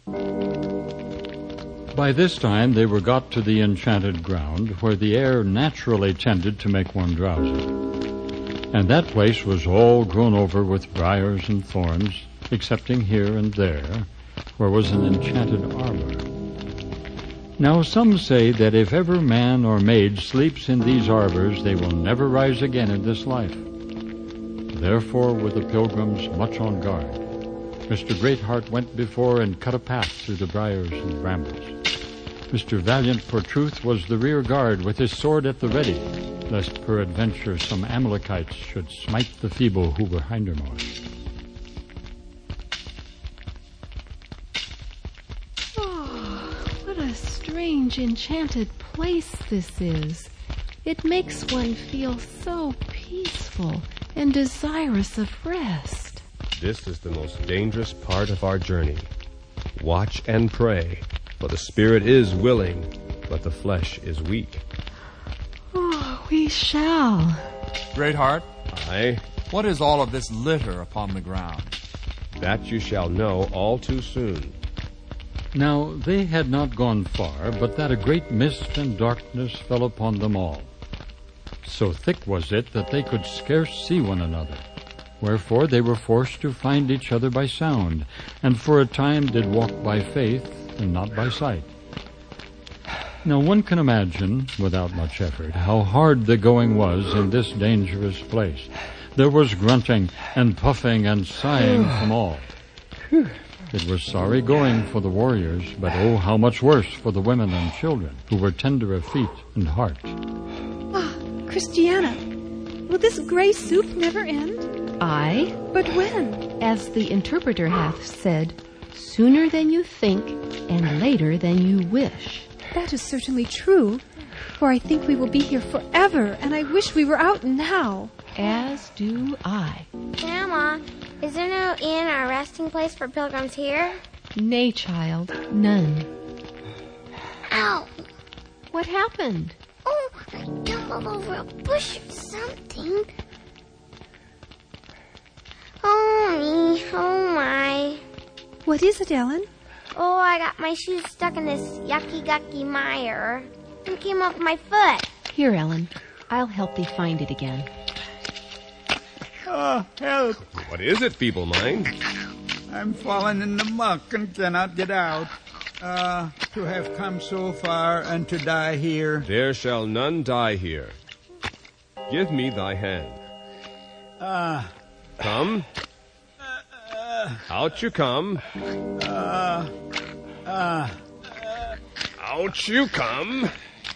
By this time they were got to the enchanted ground, where the air naturally tended to make one drowsy. And that place was all grown over with briars and thorns, excepting here and there, where was an enchanted arbor. Now some say that if ever man or maid sleeps in these arbors, they will never rise again in this life. Therefore were the pilgrims much on guard. Mr. Greatheart went before and cut a path through the briars and brambles. Mr. Valiant for truth was the rear guard with his sword at the ready, lest peradventure some Amalekites should smite the feeble who were hindermost. Oh, what a strange enchanted place this is. It makes one feel so peaceful and desirous of rest. This is the most dangerous part of our journey. Watch and pray, for the spirit is willing, but the flesh is weak. Oh, we shall. Greatheart, Aye, what is all of this litter upon the ground? that you shall know all too soon. Now they had not gone far, but that a great mist and darkness fell upon them all. So thick was it that they could scarce see one another. Wherefore they were forced to find each other by sound, and for a time did walk by faith, and not by sight. Now one can imagine, without much effort, how hard the going was in this dangerous place. There was grunting and puffing and sighing from all. It was sorry going for the warriors, but oh, how much worse for the women and children, who were tender of feet and heart. Ah, Christiana, will this gray soup never end? Aye, But when? as the interpreter hath said, sooner than you think, and later than you wish. That is certainly true, for I think we will be here forever, and I wish we were out now. As do I. Grandma, is there no inn or resting place for pilgrims here? Nay, child, none. Ow! What happened? Oh, I tumbled over a bush or something. Oh, me. Oh, my. What is it, Ellen? Oh, I got my shoes stuck in this yucky-gucky mire and came off my foot. Here, Ellen, I'll help thee find it again. Help! What is it, feeble mind? I'm fallen in the muck and cannot get out. To have come so far and to die here. There shall none die here. Give me thy hand. Come. Out you come. Out you come.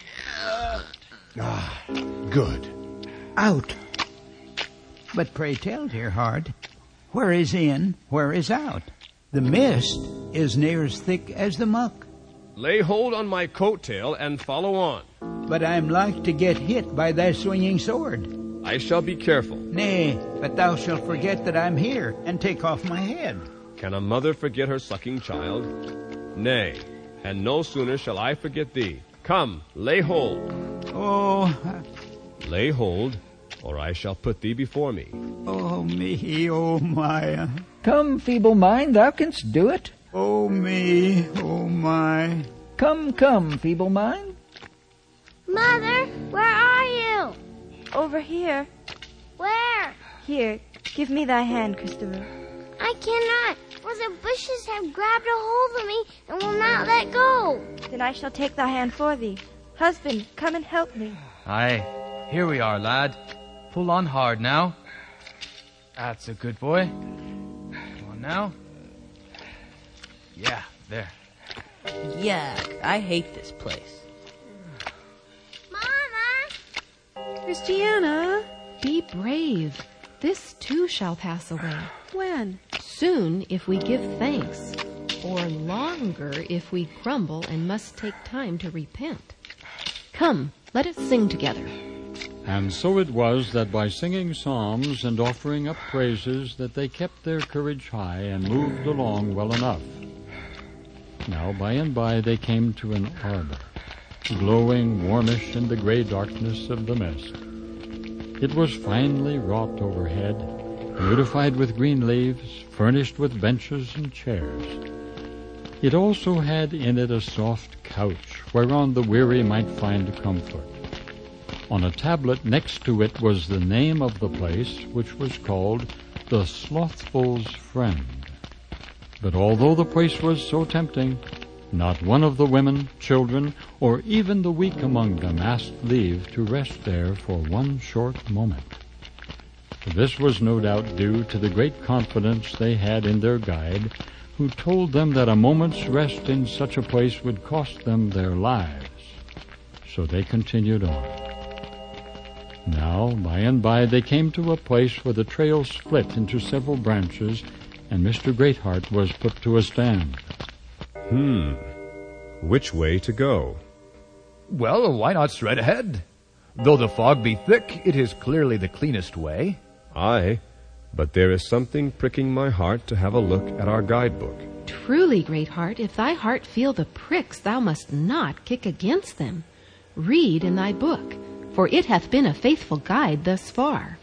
Good. Out. But pray tell, dear heart, where is in, where is out? The mist is near as thick as the muck. Lay hold on my coat-tail and follow on. But I'm like to get hit by thy swinging sword. I shall be careful. Nay, but thou shalt forget that I'm here, and take off my head. Can a mother forget her sucking child? Nay, and no sooner shall I forget thee. Come, lay hold. Oh, Lay hold, or I shall put thee before me. oh me, oh my. Come, feeble mind, thou canst do it. Oh me, oh my. Come, feeble mind. Mother, where are you? Over here. Where? Here, give me thy hand, Christopher. I cannot, for the bushes have grabbed a hold of me and will not let go. Then I shall take thy hand for thee. Husband, come and help me. Aye, here we are, lad. Pull on hard now. That's a good boy. Come on now. Yeah, there. Yuck, I hate this place. Mama! Christiana, Be brave. This too shall pass away. when? Soon, if we give thanks, or longer if we grumble and must take time to repent. Come, let us sing together. And so it was that by singing psalms and offering up praises that they kept their courage high and moved along well enough. Now by and by they came to an arbor, glowing warmish in the gray darkness of the mist. It was finely wrought overhead, beautified with green leaves, furnished with benches and chairs. It also had in it a soft couch, whereon the weary might find comfort. On a tablet next to it was the name of the place, which was called the Slothful's Friend. But although the place was so tempting, not one of the women, children, or even the weak among them asked leave to rest there for one short moment. This was no doubt due to the great confidence they had in their guide, who told them that a moment's rest in such a place would cost them their lives. So they continued on. Now, by and by, they came to a place where the trail split into several branches, and Mr. Greatheart was put to a stand. Which way to go? Well, why not straight ahead? Though the fog be thick, it is clearly the cleanest way. Aye, but there is something pricking my heart to have a look at our guidebook. Truly, Greatheart, if thy heart feel the pricks, thou must not kick against them. Read in thy book, for it hath been a faithful guide thus far.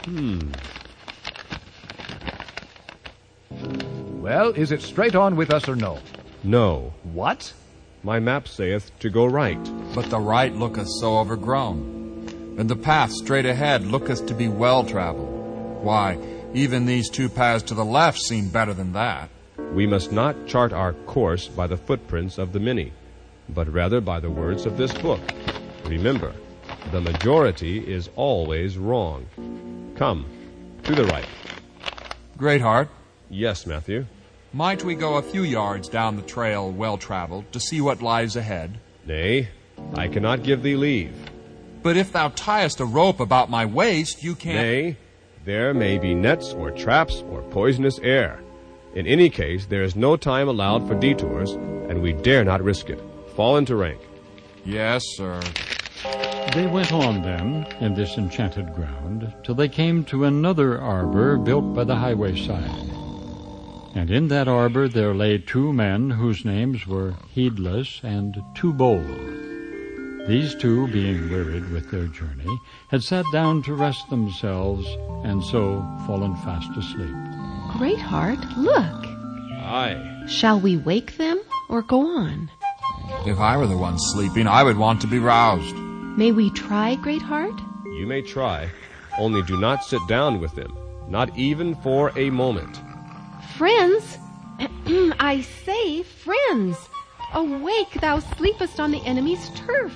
Well, is it straight on with us or no? No, What? my map saith to go right. But the right looketh so overgrown, and the path straight ahead looketh to be well traveled. Why, even these two paths to the left seem better than that. We must not chart our course by the footprints of the many, but rather by the words of this book. Remember, the majority is always wrong. Come, to the right. Greatheart, Yes, Matthew. might we go a few yards down the trail well traveled to see what lies ahead? Nay, I cannot give thee leave. But if thou tiest a rope about my waist, you can't... Nay, there may be nets or traps or poisonous air. In any case, there is no time allowed for detours, and we dare not risk it. Fall into rank. Yes, sir. They went on then, in this enchanted ground, till they came to another arbor built by the highway side. And in that arbor there lay two men whose names were Heedless and Too Bold. These two, being wearied with their journey, had sat down to rest themselves, and so fallen fast asleep. Greatheart, look. Aye. Shall we wake them or go on? If I were the one sleeping, I would want to be roused. May we try, Greatheart? You may try, only do not sit down with them, not even for a moment. Friends, I say, friends, awake, thou sleepest on the enemy's turf.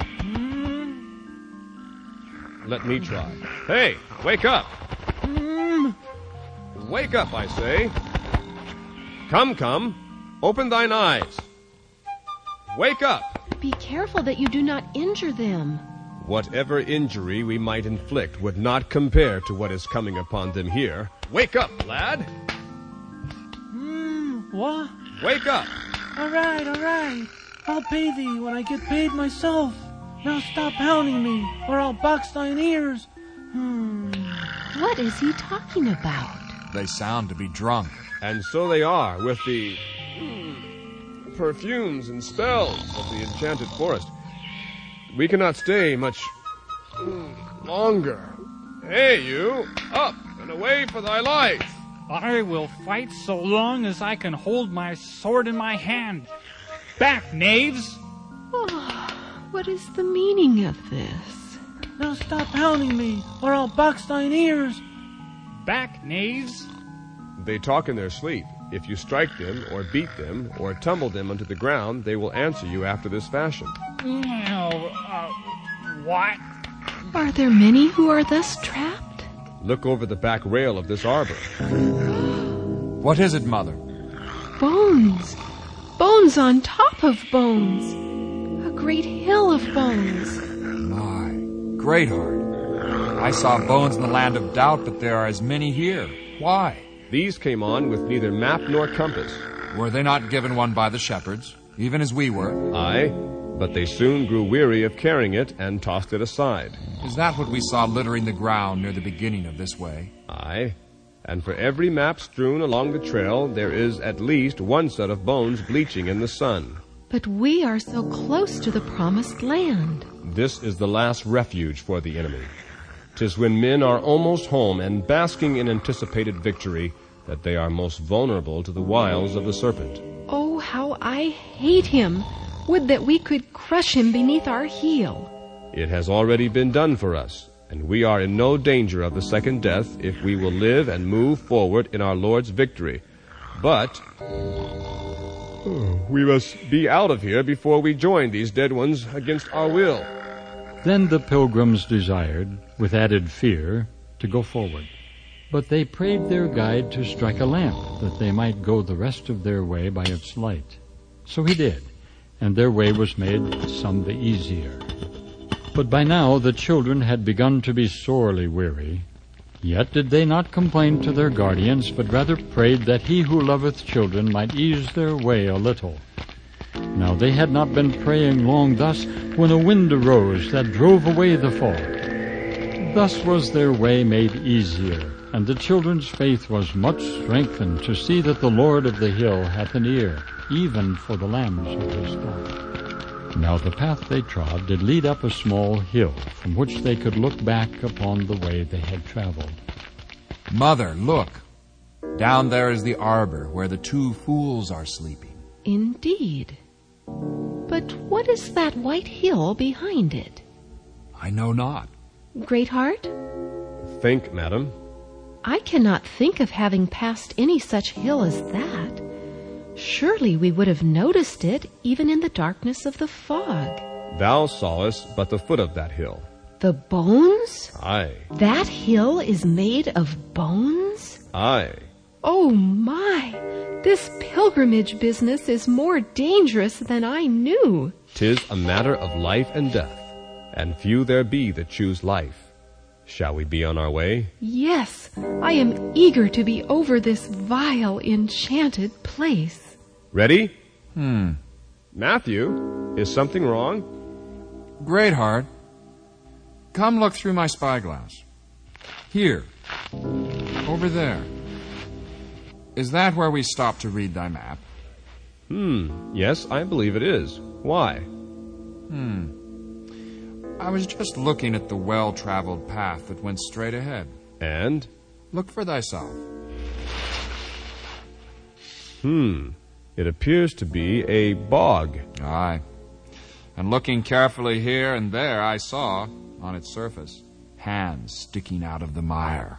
Let me try. Hey, wake up! Wake up, I say. Come, open thine eyes. Wake up! Be careful that you do not injure them. Whatever injury we might inflict would not compare to what is coming upon them here. Wake up, lad! What? Wake up! All right. I'll pay thee when I get paid myself. Now stop hounding me, or I'll box thine ears. What is he talking about? They sound to be drunk. And so they are, with the perfumes and spells of the enchanted forest. We cannot stay much longer. Hey, you! Up and away for thy life! I will fight so long as I can hold my sword in my hand. Back, knaves! Oh, what is the meaning of this? Now stop hounding me, or I'll box thine ears. Back, knaves! They talk in their sleep. If you strike them, or beat them, or tumble them onto the ground, they will answer you after this fashion. What? Are there many who are thus trapped? Look over the back rail of this arbor. What is it, Mother? Bones. Bones on top of bones. A great hill of bones. My, Greatheart. I saw bones in the land of doubt, but there are as many here. Why? These came on with neither map nor compass. Were they not given one by the shepherds, even as we were? Aye, but they soon grew weary of carrying it and tossed it aside. Is that what we saw littering the ground near the beginning of this way? Aye, and for every map strewn along the trail, there is at least one set of bones bleaching in the sun. But we are so close to the promised land. This is the last refuge for the enemy. 'Tis when men are almost home and basking in anticipated victory that they are most vulnerable to the wiles of the serpent. Oh, how I hate him. Would that we could crush him beneath our heel. It has already been done for us, and we are in no danger of the second death if we will live and move forward in our Lord's victory. But we must be out of here before we join these dead ones against our will. Then the pilgrims desired, with added fear, to go forward. But they prayed their guide to strike a lamp, that they might go the rest of their way by its light. So he did, and their way was made some the easier. But by now the children had begun to be sorely weary. Yet did they not complain to their guardians, but rather prayed that he who loveth children might ease their way a little. Now they had not been praying long thus, when a wind arose that drove away the fog. Thus was their way made easier, and the children's faith was much strengthened to see that the Lord of the hill hath an ear, even for the lambs of his flock. Now the path they trod did lead up a small hill, from which they could look back upon the way they had traveled. Mother, look. Down there is the arbor where the two fools are sleeping. Indeed. But what is that white hill behind it? I know not. Greatheart? Think, madam. I cannot think of having passed any such hill as that. Surely we would have noticed it even in the darkness of the fog. Thou sawest but the foot of that hill. The bones? Aye. That hill is made of bones? Aye. Oh my! This pilgrimage business is more dangerous than I knew. 'Tis a matter of life and death, and few there be that choose life. Shall we be on our way? Yes, I am eager to be over this vile, enchanted place. Ready? Matthew, is something wrong? Greatheart, come look through my spyglass. Here. Over there. Is that where we stopped to read thy map? Yes, I believe it is. Why? I was just looking at the well-traveled path that went straight ahead. And? Look for thyself. It appears to be a bog. Aye. And looking carefully here and there, I saw, on its surface, hands sticking out of the mire.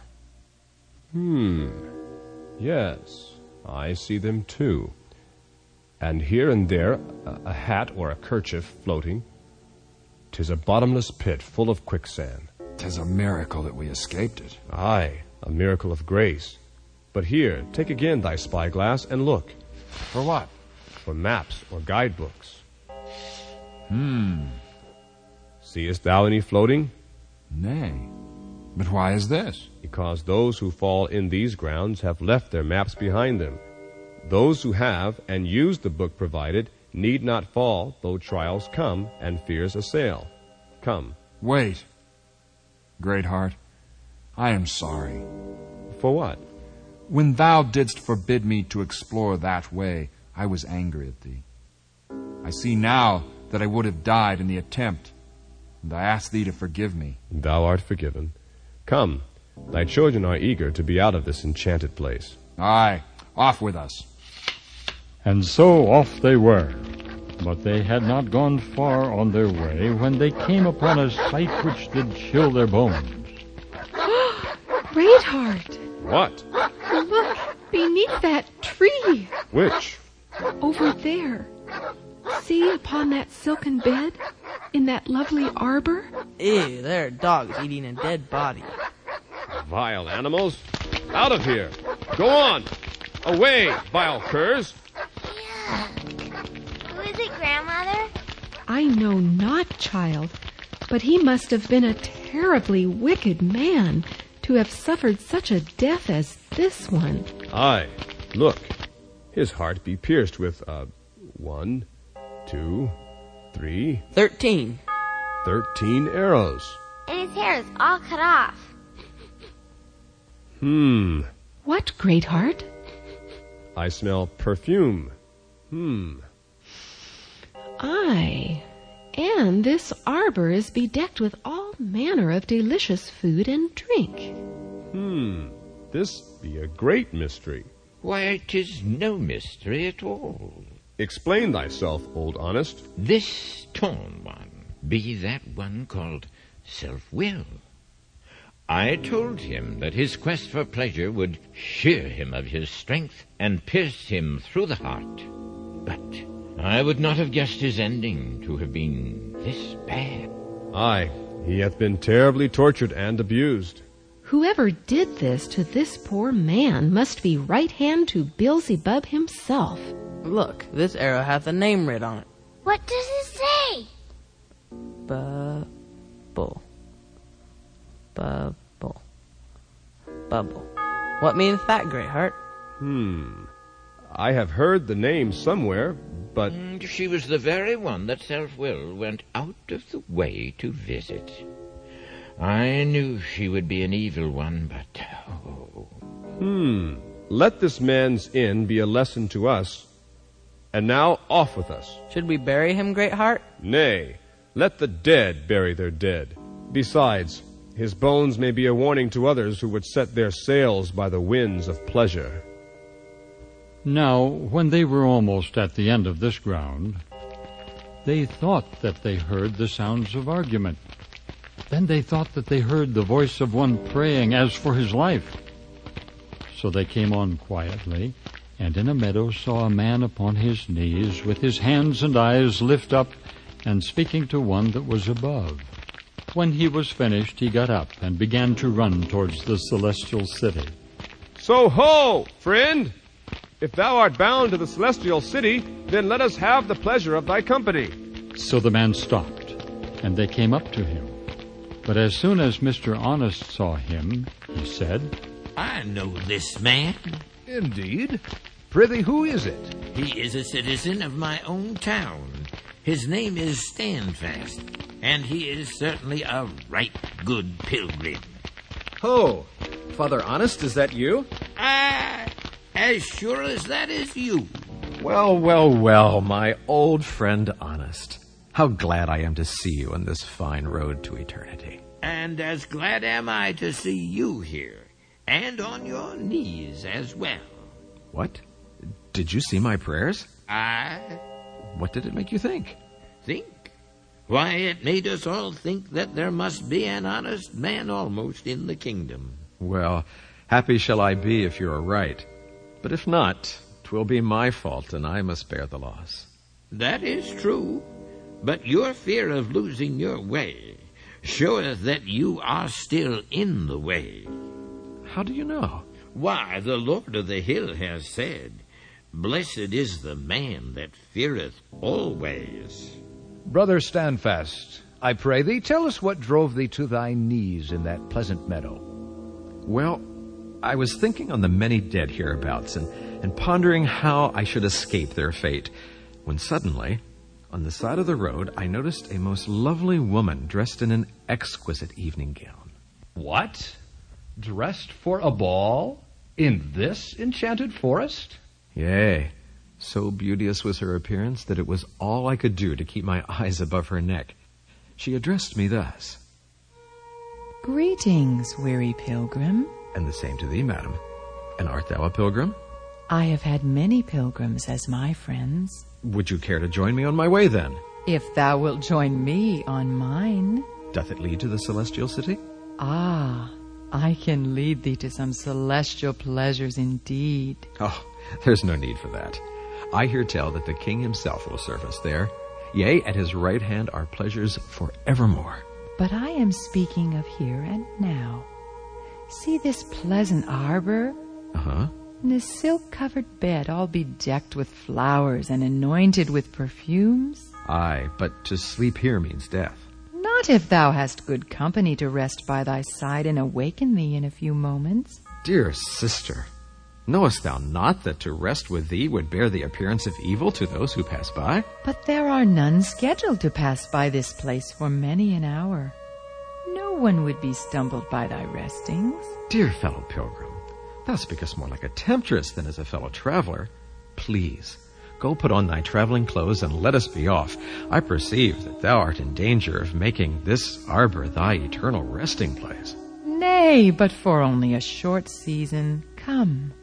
Yes, I see them too. And here and there, a hat or a kerchief floating. 'Tis a bottomless pit full of quicksand. 'Tis a miracle that we escaped it. Aye, a miracle of grace. But here, take again thy spyglass and look. For what? For maps or guidebooks. Seest thou any floating? Nay. But why is this? Because those who fall in these grounds have left their maps behind them. Those who have and use the book provided need not fall, though trials come and fears assail. Come. Wait. Greatheart, I am sorry. For what? When thou didst forbid me to explore that way, I was angry at thee. I see now that I would have died in the attempt, and I ask thee to forgive me. Thou art forgiven. Come, thy children are eager to be out of this enchanted place. Aye, off with us. And so off they were. But they had not gone far on their way when they came upon a sight which did chill their bones. Greatheart! What? Look, beneath that tree. Which? Over there. See upon that silken bed? In that lovely arbor? Ew, there are dogs eating a dead body. Vile animals! Out of here! Go on! Away, vile curs! Who is it, Grandmother? I know not, child, but he must have been a terribly wicked man to have suffered such a death as this one. Aye, look, his heart be pierced with, 1, 2, 3... 13. 13 arrows. And his hair is all cut off. What, Greatheart? I smell perfume. Aye, and this arbor is bedecked with all manner of delicious food and drink. This be a great mystery. Why, 'tis no mystery at all. Explain thyself, old honest. This torn one be that one called self-will. I told him that his quest for pleasure would shear him of his strength and pierce him through the heart. But I would not have guessed his ending to have been this bad. Aye, he hath been terribly tortured and abused. Whoever did this to this poor man must be right hand to Beelzebub himself. Look, this arrow hath a name writ on it. What does it say? Bubble. Bubble. Bubble. What meaneth that, Greatheart? I have heard the name somewhere, but... She was the very one that Self-Will went out of the way to visit. I knew she would be an evil one, but... Let this man's inn be a lesson to us. And now, off with us. Should we bury him, Greatheart? Nay, let the dead bury their dead. Besides, his bones may be a warning to others who would set their sails by the winds of pleasure. Now, when they were almost at the end of this ground, they thought that they heard the sounds of argument. Then they thought that they heard the voice of one praying as for his life. So they came on quietly, and in a meadow saw a man upon his knees, with his hands and eyes lift up, and speaking to one that was above. When he was finished, he got up and began to run towards the celestial city. So ho, friend! If thou art bound to the celestial city, then let us have the pleasure of thy company. So the man stopped, and they came up to him. But as soon as Mr. Honest saw him, he said, I know this man. Indeed? Prithee, who is it? He is a citizen of my own town. His name is Standfast, and he is certainly a right good pilgrim. Ho! Father Honest, is that you? As sure as that is you. Well, my old friend Honest. How glad I am to see you on this fine road to eternity. And as glad am I to see you here, and on your knees as well. What? Did you see my prayers? I... What did it make you think? Think? Why, it made us all think that there must be an honest man almost in the kingdom. Well, happy shall I be if you are right. But if not, 'twill be my fault, and I must bear the loss. That is true. But your fear of losing your way showeth that you are still in the way. How do you know? Why, the Lord of the Hill has said, Blessed is the man that feareth always. Brother Standfast, I pray thee, tell us what drove thee to thy knees in that pleasant meadow. Well, I was thinking on the many dead hereabouts and pondering how I should escape their fate, when suddenly, on the side of the road, I noticed a most lovely woman dressed in an exquisite evening gown. What? Dressed for a ball? In this enchanted forest? Yea. So beauteous was her appearance that it was all I could do to keep my eyes above her neck. She addressed me thus. Greetings, weary pilgrim. And the same to thee, madam. And art thou a pilgrim? I have had many pilgrims as my friends. Would you care to join me on my way, then? If thou wilt join me on mine. Doth it lead to the celestial city? Ah, I can lead thee to some celestial pleasures indeed. Oh, there's no need for that. I hear tell that the king himself will serve us there. Yea, at his right hand are pleasures forevermore. But I am speaking of here and now. See this pleasant arbor? Uh-huh. And this silk-covered bed all bedecked with flowers and anointed with perfumes? Aye, but to sleep here means death. Not if thou hast good company to rest by thy side and awaken thee in a few moments. Dear sister, knowest thou not that to rest with thee would bear the appearance of evil to those who pass by? But there are none scheduled to pass by this place for many an hour. No one would be stumbled by thy restings. Dear fellow pilgrim, thou speakest more like a temptress than as a fellow traveler. Please, go put on thy traveling clothes and let us be off. I perceive that thou art in danger of making this arbor thy eternal resting place. Nay, but for only a short season. Come,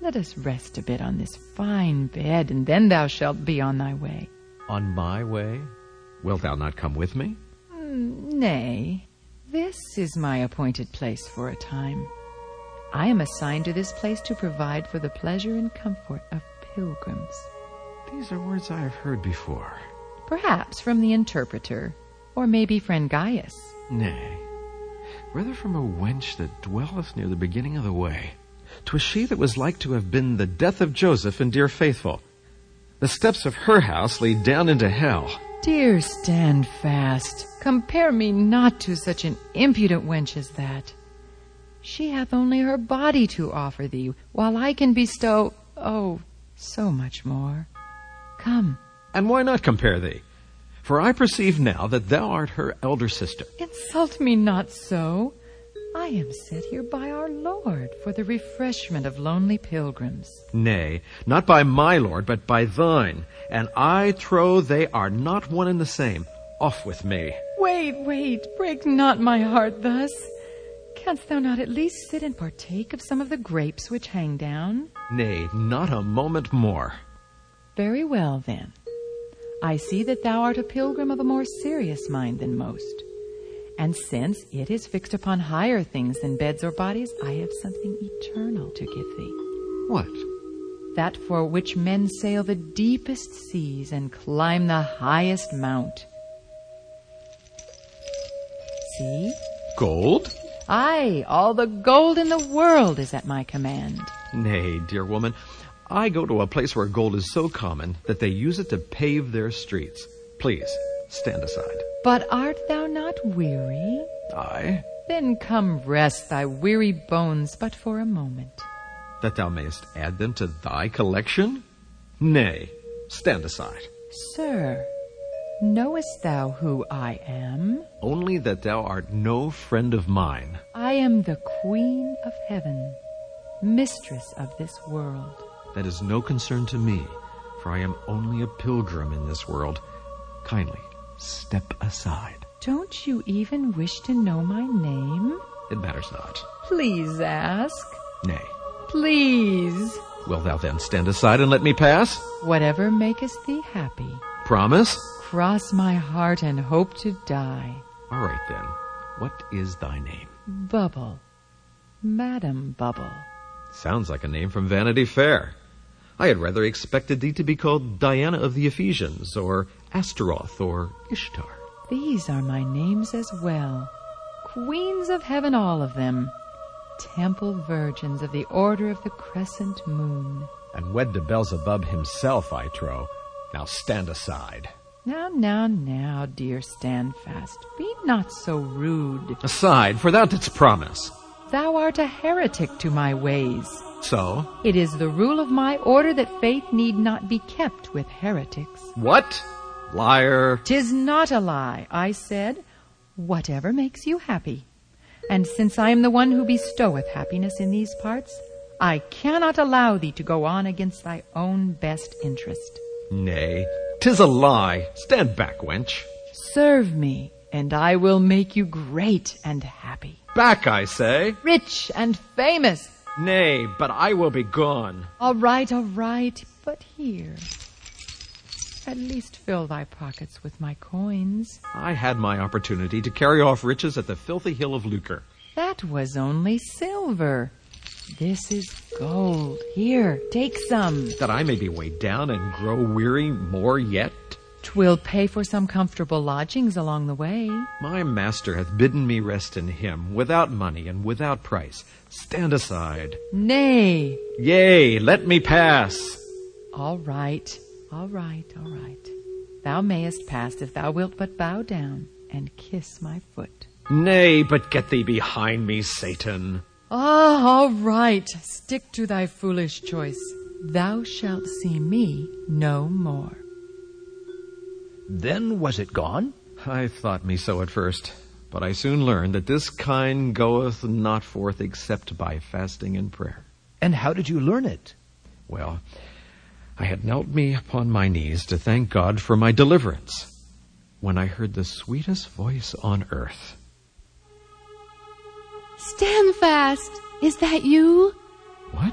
Let us rest a bit on this fine bed, and then thou shalt be on thy way. On my way? Wilt thou not come with me? Nay, this is my appointed place for a time. I am assigned to this place to provide for the pleasure and comfort of pilgrims. These are words I have heard before. Perhaps from the interpreter, or maybe friend Gaius. Nay, rather from a wench that dwelleth near the beginning of the way. 'Twas she that was like to have been the death of Joseph and dear Faithful. The steps of her house lead down into hell. Dear Standfast, compare me not to such an impudent wench as that. She hath only her body to offer thee, while I can bestow, so much more. Come. And why not compare thee? For I perceive now that thou art her elder sister. Insult me not so. I am set here by our Lord for the refreshment of lonely pilgrims. Nay, not by my Lord, but by thine. And I trow they are not one and the same. Off with me. Wait, break not my heart thus. Canst thou not at least sit and partake of some of the grapes which hang down? Nay, not a moment more. Very well, then. I see that thou art a pilgrim of a more serious mind than most. And since it is fixed upon higher things than beds or bodies, I have something eternal to give thee. What? That for which men sail the deepest seas and climb the highest mount. See? Gold? Aye, all the gold in the world is at my command. Nay, dear woman, I go to a place where gold is so common that they use it to pave their streets. Please, stand aside. But art thou not weary? Aye. Then come rest thy weary bones but for a moment. That thou mayest add them to thy collection? Nay, stand aside. Sir, knowest thou who I am? Only that thou art no friend of mine. I am the Queen of Heaven, mistress of this world. That is no concern to me, for I am only a pilgrim in this world. Kindly, step aside. Don't you even wish to know my name? It matters not. Please ask. Nay. Please. Wilt thou then stand aside and let me pass? Whatever maketh thee happy. Promise? Cross my heart and hope to die. All right then. What is thy name? Bubble. Madam Bubble. Sounds like a name from Vanity Fair. I had rather expected thee to be called Diana of the Ephesians, or Astaroth, or Ishtar. These are my names as well. Queens of heaven, all of them. Temple virgins of the order of the crescent moon. And wed to Beelzebub himself, I trow. Now stand aside. Now, dear Standfast, be not so rude. Aside, for thou didst promise. Thou art a heretic to my ways. So? It is the rule of my order that faith need not be kept with heretics. What? Liar. 'Tis not a lie, I said. Whatever makes you happy. And since I am the one who bestoweth happiness in these parts, I cannot allow thee to go on against thy own best interest. Nay, 'tis a lie. Stand back, wench. Serve me, and I will make you great and happy. Back, I say. Rich and famous. Nay, but I will be gone. All right, but here. At least fill thy pockets with my coins. I had my opportunity to carry off riches at the filthy hill of Lucre. That was only silver. This is gold. Here, take some. That I may be weighed down and grow weary more yet? 'Twill pay for some comfortable lodgings along the way. My master hath bidden me rest in him, without money and without price. Stand aside. Nay. Yea, let me pass. All right. Thou mayest pass if thou wilt but bow down and kiss my foot. Nay, but get thee behind me, Satan. All right. Stick to thy foolish choice. Thou shalt see me no more. Then was it gone? I thought me so at first, but I soon learned that this kind goeth not forth except by fasting and prayer. And how did you learn it? Well, I had knelt me upon my knees to thank God for my deliverance, when I heard the sweetest voice on earth. Standfast, is that you? What?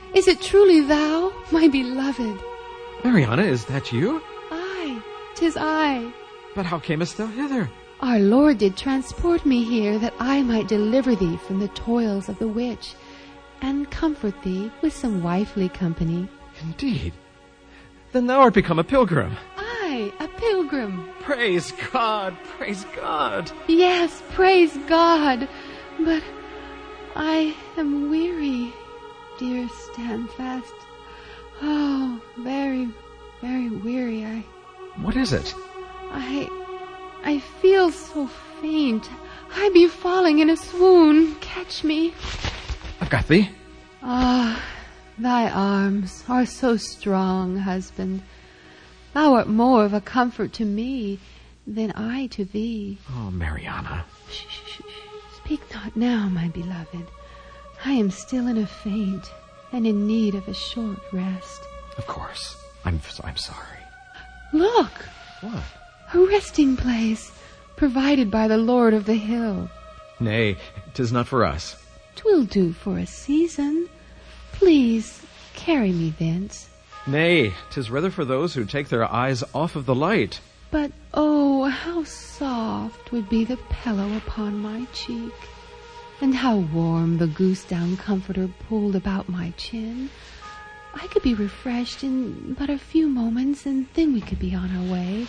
Is it truly thou, my beloved? Mariana, is that you? Aye, 'tis I. But how camest thou hither? Our Lord did transport me here, that I might deliver thee from the toils of the witch, and comfort thee with some wifely company. Indeed. Then thou art become a pilgrim. Aye, a pilgrim. Praise God, praise God. Yes, praise God. But I am weary, dear Standfast. Oh, very, very weary. What is it? I feel so faint. I be falling in a swoon. Catch me. I've got thee. Ah, thy arms are so strong, husband. Thou art more of a comfort to me than I to thee. Oh, Mariana. Shh, shh, shh. Speak not now, my beloved. I am still in a faint and in need of a short rest. Of course. I'm sorry. Look! What? A resting place provided by the Lord of the Hill. Nay, 'tis not for us. 'Twill do for a season. Please, carry me thence. Nay, 'tis rather for those who take their eyes off of the light. But, oh, how soft would be the pillow upon my cheek, and how warm the goose-down comforter pulled about my chin. I could be refreshed in but a few moments, and then we could be on our way.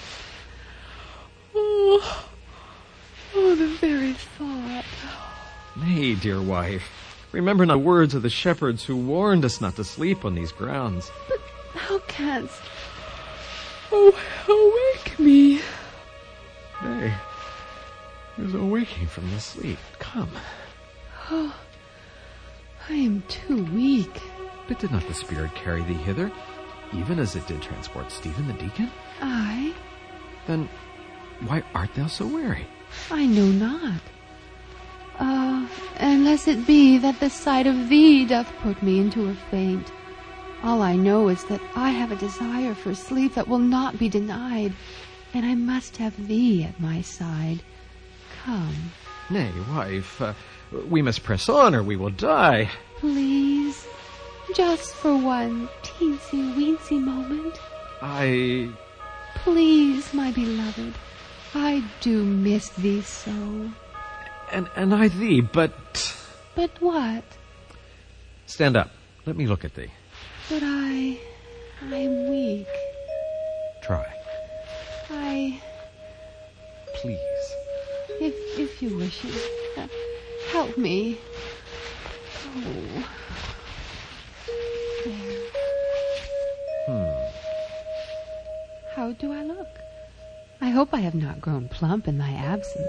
Oh, the very thought. Nay, dear wife, remember the words of the shepherds who warned us not to sleep on these grounds. But how canst... Oh, awake me. Nay, there's no waking from this sleep. Come. Oh, I am too weak. But did not the Spirit carry thee hither, even as it did transport Stephen the deacon? Aye. Then why art thou so weary? I know not. Unless it be that the sight of thee doth put me into a faint. All I know is that I have a desire for sleep that will not be denied, and I must have thee at my side. Come. Nay, wife, we must press on or we will die. Please, just for one teensy-weensy moment. Please, my beloved, I do miss thee so. And I thee, but... But what? Stand up. Let me look at thee. But I am weak. Try. Please. If you wish it, help me. Oh. There. How do I look? I hope I have not grown plump in thy absence.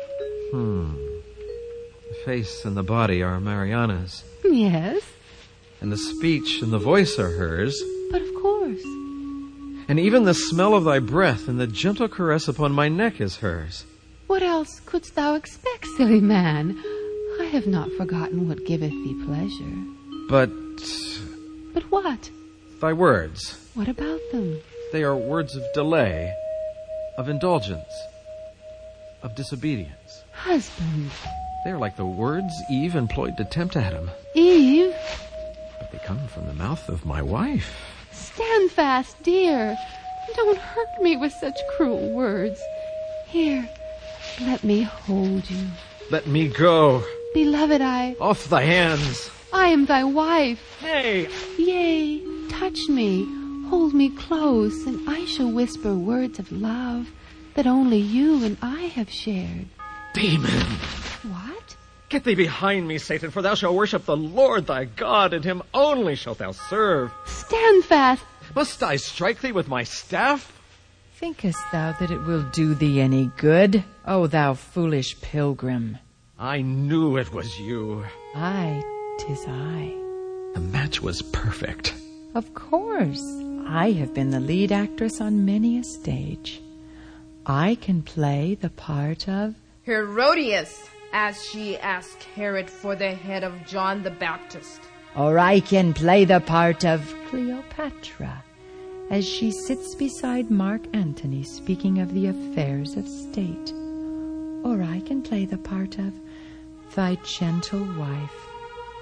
The face and the body are Mariana's. Yes. And the speech and the voice are hers. But of course. And even the smell of thy breath and the gentle caress upon my neck is hers. What else couldst thou expect, silly man? I have not forgotten what giveth thee pleasure. But what? Thy words. What about them? They are words of delay, of indulgence, of disobedience. Husband. They are like the words Eve employed to tempt Adam. Eve? But they come from the mouth of my wife. Stand fast, dear. Don't hurt me with such cruel words. Here, let me hold you. Let me go. Beloved, Off thy hands. I am thy wife. Nay. Yea, touch me, hold me close, and I shall whisper words of love that only you and I have shared. Demon! What? Get thee behind me, Satan, for thou shalt worship the Lord thy God, and him only shalt thou serve. Stand fast. Must I strike thee with my staff? Thinkest thou that it will do thee any good, O thou foolish pilgrim? I knew it was you. Aye, 'tis I. The match was perfect. Of course. I have been the lead actress on many a stage. I can play the part of Herodias, as she asked Herod for the head of John the Baptist. Or I can play the part of Cleopatra, as she sits beside Mark Antony speaking of the affairs of state. Or I can play the part of thy gentle wife,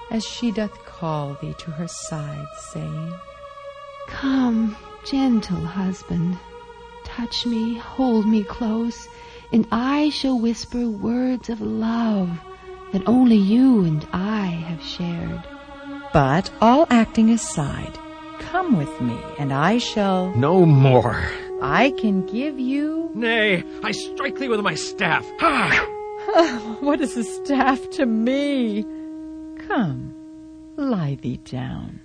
as she doth call thee to her side, saying, Come, gentle husband, touch me, hold me close, and I shall whisper words of love that only you and I have shared. But all acting aside, come with me, and I shall... No more. I can give you... Nay, I strike thee with my staff. Ha! What is a staff to me? Come, lie thee down.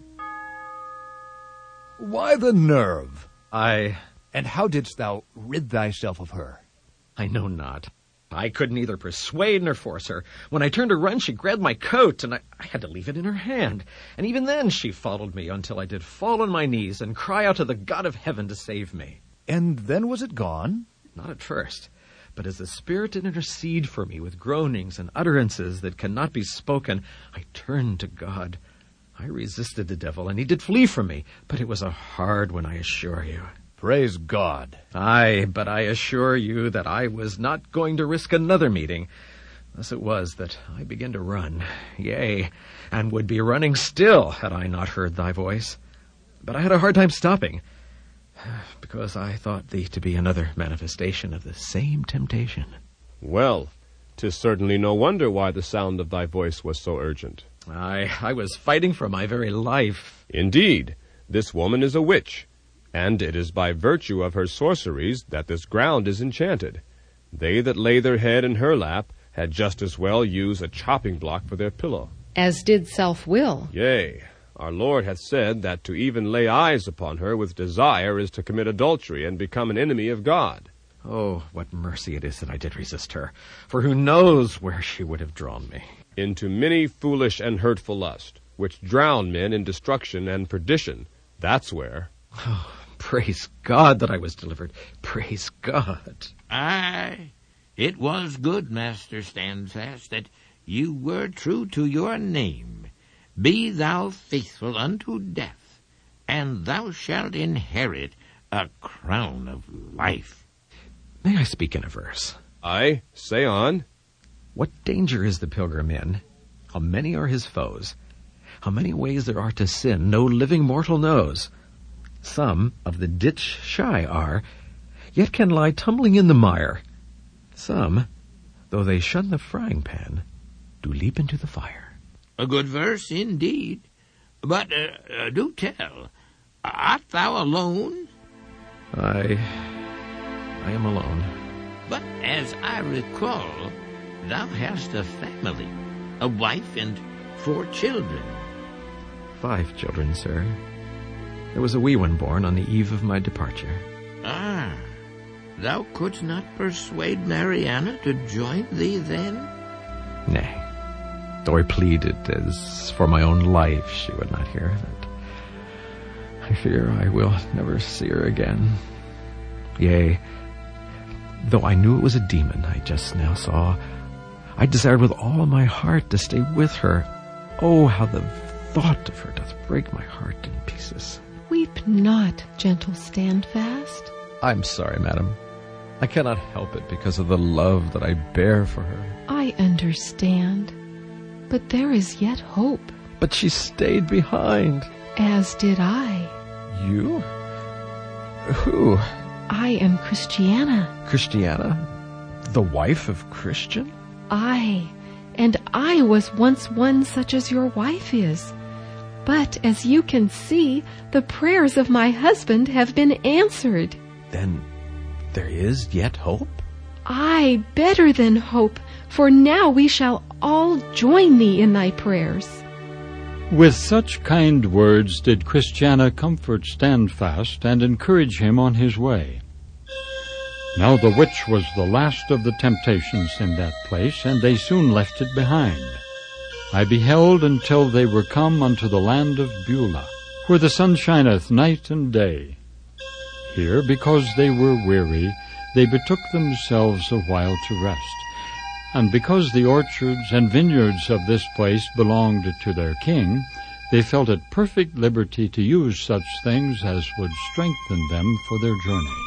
Why the nerve? I... And how didst thou rid thyself of her? I know not. I could neither persuade nor force her. When I turned to run, she grabbed my coat, and I had to leave it in her hand. And even then she followed me until I did fall on my knees and cry out to the God of heaven to save me. And then was it gone? Not at first, but as the Spirit did intercede for me with groanings and utterances that cannot be spoken, I turned to God. I resisted the devil, and he did flee from me, but it was a hard one, I assure you. Praise God. Aye, but I assure you that I was not going to risk another meeting. Thus it was that I began to run, yea, and would be running still had I not heard thy voice. But I had a hard time stopping, because I thought thee to be another manifestation of the same temptation. Well, 'tis certainly no wonder why the sound of thy voice was so urgent. I was fighting for my very life. Indeed, this woman is a witch, and it is by virtue of her sorceries that this ground is enchanted. They that lay their head in her lap had just as well use a chopping block for their pillow. As did Self-will. Yea, our Lord hath said that to even lay eyes upon her with desire is to commit adultery and become an enemy of God. Oh, what mercy it is that I did resist her, for who knows where she would have drawn me. Into many foolish and hurtful lust, which drown men in destruction and perdition. That's where. Oh, praise God that I was delivered. Praise God. Aye, it was good, Master Standfast, that you were true to your name. Be thou faithful unto death, and thou shalt inherit a crown of life. May I speak in a verse? Aye, say on. What danger is the pilgrim in? How many are his foes? How many ways there are to sin no living mortal knows. Some of the ditch shy are, yet can lie tumbling in the mire. Some, though they shun the frying pan, do leap into the fire. A good verse indeed. But do tell, art thou alone? I am alone. But as I recall, thou hast a family, a wife and 4 children. 5 children, sir. There was a wee one born on the eve of my departure. Ah, thou couldst not persuade Mariana to join thee then? Nay, though I pleaded as for my own life, she would not hear of it. I fear I will never see her again. Yea, though I knew it was a demon I just now saw, I desired with all my heart to stay with her. Oh, how the thought of her doth break my heart in pieces. Weep not, gentle Standfast. I'm sorry, madam. I cannot help it because of the love that I bear for her. I understand, but there is yet hope. But she stayed behind. As did I. You? Who? I am Christiana. Christiana? The wife of Christian? Aye, and I was once one such as your wife is. But as you can see, the prayers of my husband have been answered. Then there is yet hope? Aye, better than hope, for now we shall all join thee in thy prayers. With such kind words did Christiana comfort Standfast and encourage him on his way. Now the witch was the last of the temptations in that place, and they soon left it behind. I beheld until they were come unto the land of Beulah, where the sun shineth night and day. Here, because they were weary, they betook themselves a while to rest. And because the orchards and vineyards of this place belonged to their king, they felt at perfect liberty to use such things as would strengthen them for their journey.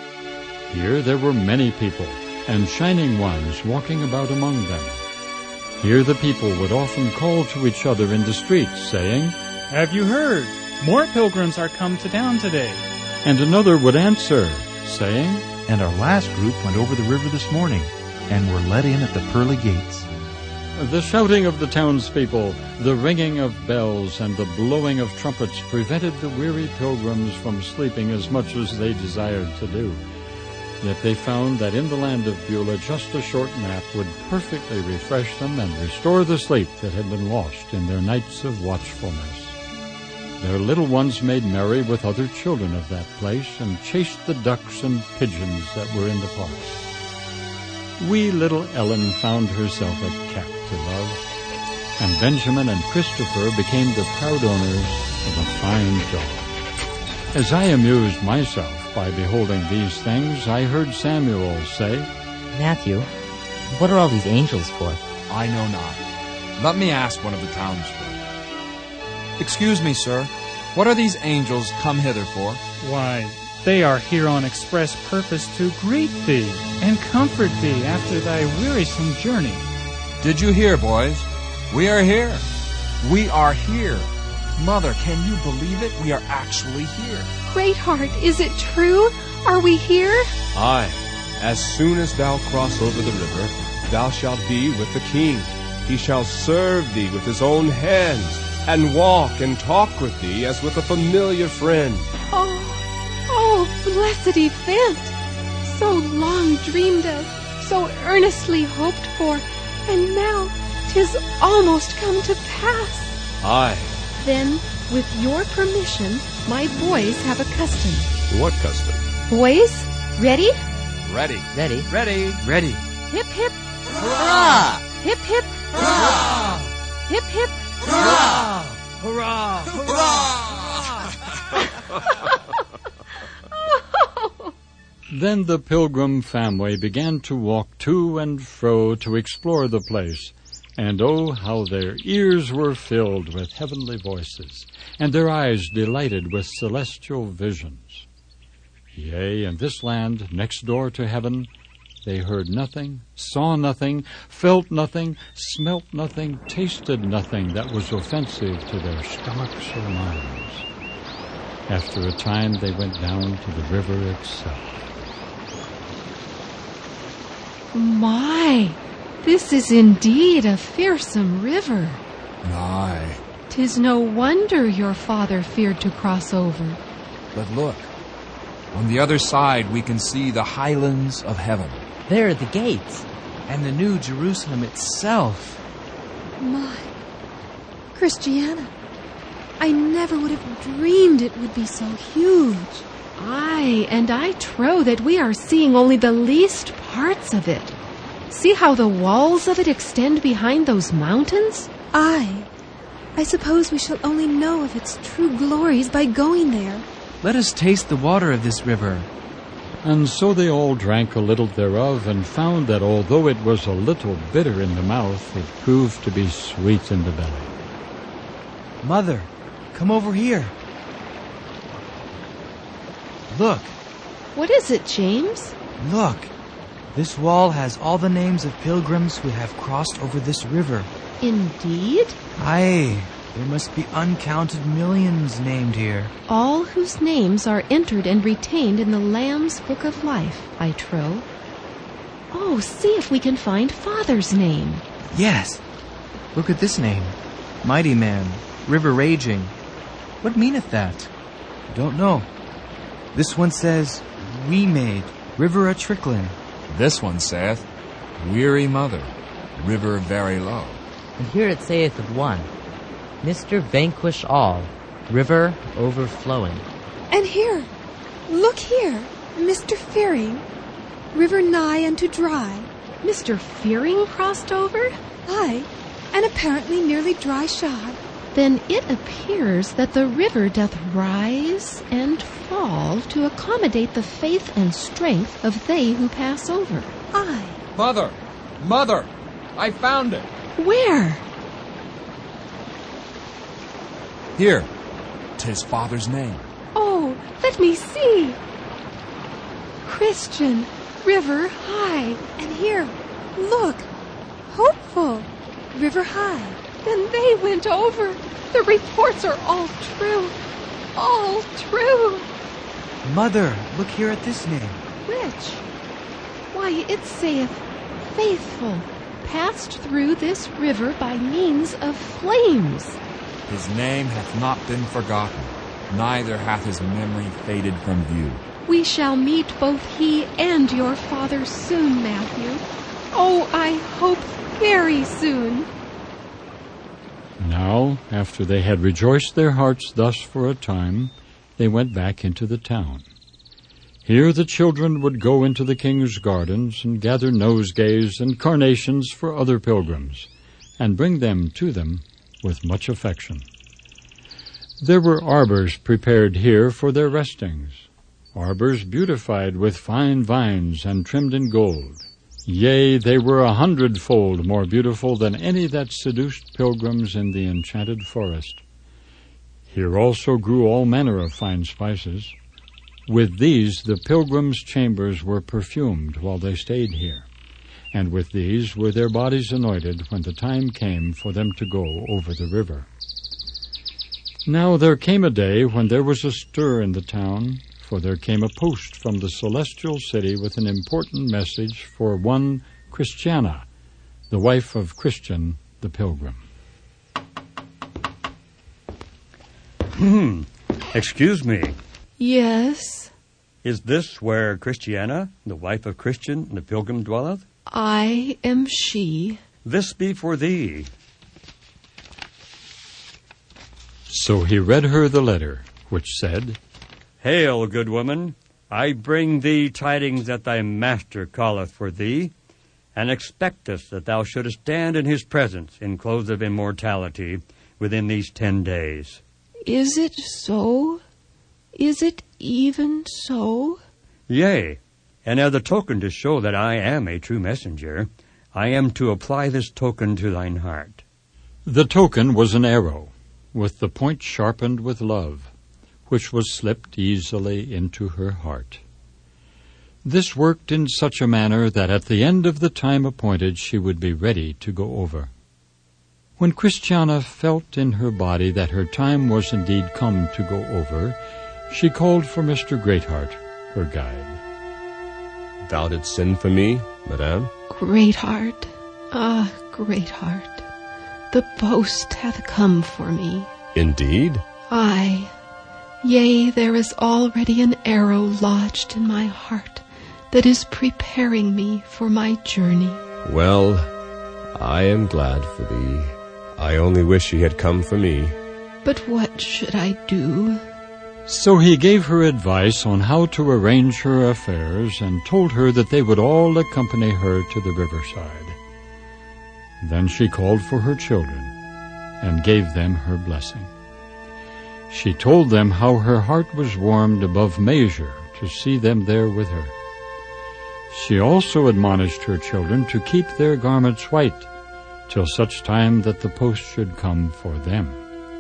Here there were many people, and shining ones walking about among them. Here the people would often call to each other in the streets, saying, "Have you heard? More pilgrims are come to town today." And another would answer, saying, "And our last group went over the river this morning, and were let in at the pearly gates." The shouting of the townspeople, the ringing of bells, and the blowing of trumpets prevented the weary pilgrims from sleeping as much as they desired to do. Yet they found that in the land of Beulah just a short nap would perfectly refresh them and restore the sleep that had been lost in their nights of watchfulness. Their little ones made merry with other children of that place and chased the ducks and pigeons that were in the park. Wee little Ellen found herself a cat to love, and Benjamin and Christopher became the proud owners of a fine dog. As I amused myself by beholding these things, I heard Samuel say, "Matthew, what are all these angels for?" "I know not. Let me ask one of the townsfolk. Excuse me, sir, what are these angels come hither for?" "Why, they are here on express purpose to greet thee and comfort thee after thy wearisome journey." "Did you hear, boys? We are here. We are here. Mother, can you believe it? We are actually here." Greatheart, is it true? Are we here? Aye. As soon as thou cross over the river, thou shalt be with the king. He shall serve thee with his own hands, and walk and talk with thee as with a familiar friend. Oh, blessed event! So long dreamed of, so earnestly hoped for, and now 'tis almost come to pass. Aye. Then, with your permission, my boys have a custom. What custom? Boys, ready? Ready. Ready. Ready. Ready. Hip, hip. Hurrah! Hip, hip. Hurrah! Hip, hip. Hurrah! Hurrah! Hurrah! Then the pilgrim family began to walk to and fro to explore the place. And oh, how their ears were filled with heavenly voices, and their eyes delighted with celestial visions. Yea, in this land, next door to heaven, they heard nothing, saw nothing, felt nothing, smelt nothing, tasted nothing that was offensive to their stomachs or minds. After a time, they went down to the river itself. My, this is indeed a fearsome river. Aye. 'Tis no wonder your father feared to cross over. But look, on the other side we can see the highlands of heaven. There are the gates. And the New Jerusalem itself. My, Christiana, I never would have dreamed it would be so huge. Aye, and I trow that we are seeing only the least parts of it. See how the walls of it extend behind those mountains? Aye. I suppose we shall only know of its true glories by going there. Let us taste the water of this river. And so they all drank a little thereof, and found that although it was a little bitter in the mouth, it proved to be sweet in the belly. Mother, come over here. Look. What is it, James? Look. This wall has all the names of pilgrims who have crossed over this river. Indeed? Aye. There must be uncounted millions named here. All whose names are entered and retained in the Lamb's Book of Life, I trow. Oh, see if we can find Father's name. Yes. Look at this name. Mighty Man, River Raging. What meaneth that? Don't know. This one says, We Made, River A-Trickling. This one saith, Weary Mother, River Very Low. And here it saith of one, Mr. Vanquish All, River Overflowing. And here, look here, Mr. Fearing, River Nigh unto Dry. Mr. Fearing crossed over? Aye, and apparently nearly dry shod. Then it appears that the river doth rise and fall to accommodate the faith and strength of they who pass over. Aye. Mother! Mother! I found it! Where? Here. 'Tis Father's name. Oh, let me see. Christian, River High. And here, look, Hopeful. River High. Then they went over. The reports are all true. All true. Mother, look here at this name. Which? Why, it saith, faithful, passed through this river by means of flames. His name hath not been forgotten, neither hath his memory faded from view. We shall meet both he and your father soon, Matthew. Oh, I hope very soon. Now, after they had rejoiced their hearts thus for a time, they went back into the town. Here the children would go into the king's gardens and gather nosegays and carnations for other pilgrims, and bring them to them with much affection. There were arbors prepared here for their restings, arbors beautified with fine vines and trimmed in gold. Yea, they were 100-fold more beautiful than any that seduced pilgrims in the enchanted forest. Here also grew all manner of fine spices. With these the pilgrims' chambers were perfumed while they stayed here, and with these were their bodies anointed when the time came for them to go over the river. Now there came a day when there was a stir in the town, for there came a post from the celestial city with an important message for one Christiana, the wife of Christian the pilgrim. Excuse me. Yes? Is this where Christiana, the wife of Christian the pilgrim, dwelleth? I am she. This be for thee. So he read her the letter, which said, Hail, good woman, I bring thee tidings that thy master calleth for thee, and expecteth that thou shouldest stand in his presence in clothes of immortality within these 10 days. Is it so? Is it even so? Yea, and as a token to show that I am a true messenger, I am to apply this token to thine heart. The token was an arrow, with the point sharpened with love, which was slipped easily into her heart. This worked in such a manner that at the end of the time appointed she would be ready to go over. When Christiana felt in her body that her time was indeed come to go over, she called for Mr. Greatheart, her guide. Thou didst send for me, madame? Greatheart, Greatheart, the post hath come for me. Indeed? Aye. Yea, there is already an arrow lodged in my heart that is preparing me for my journey. Well, I am glad for thee. I only wish he had come for me. But what should I do? So he gave her advice on how to arrange her affairs and told her that they would all accompany her to the riverside. Then she called for her children and gave them her blessing. She told them how her heart was warmed above measure to see them there with her. She also admonished her children to keep their garments white till such time that the post should come for them.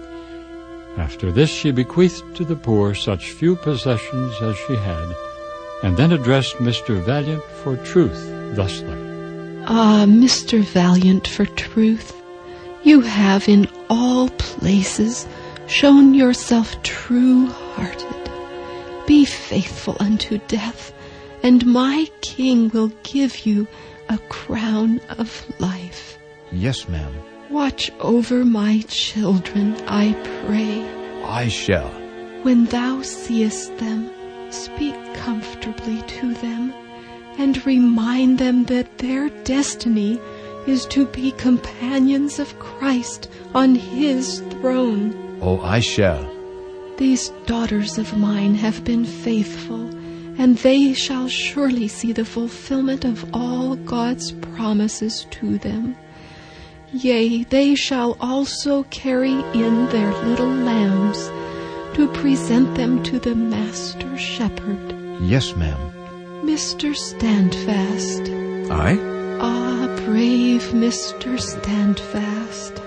After this she bequeathed to the poor such few possessions as she had, and then addressed Mr. Valiant for Truth thusly. Ah, Mr. Valiant for Truth, you have in all places shown yourself true-hearted. Be faithful unto death, and my king will give you a crown of life. Yes, ma'am. Watch over my children, I pray. I shall. When thou seest them, speak comfortably to them, and remind them that their destiny is to be companions of Christ on his throne. Oh, I shall. These daughters of mine have been faithful, and they shall surely see the fulfillment of all God's promises to them. Yea, they shall also carry in their little lambs to present them to the Master Shepherd. Yes, ma'am. Mr. Standfast. I? Ah, brave Mr. Standfast.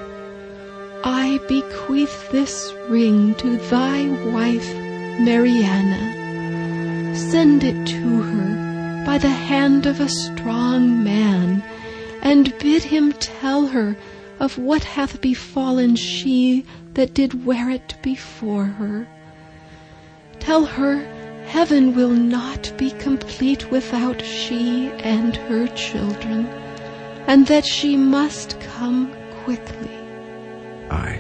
I bequeath this ring to thy wife, Mariana. Send it to her by the hand of a strong man, and bid him tell her of what hath befallen she that did wear it before her. Tell her heaven will not be complete without she and her children, and that she must come quickly. Aye.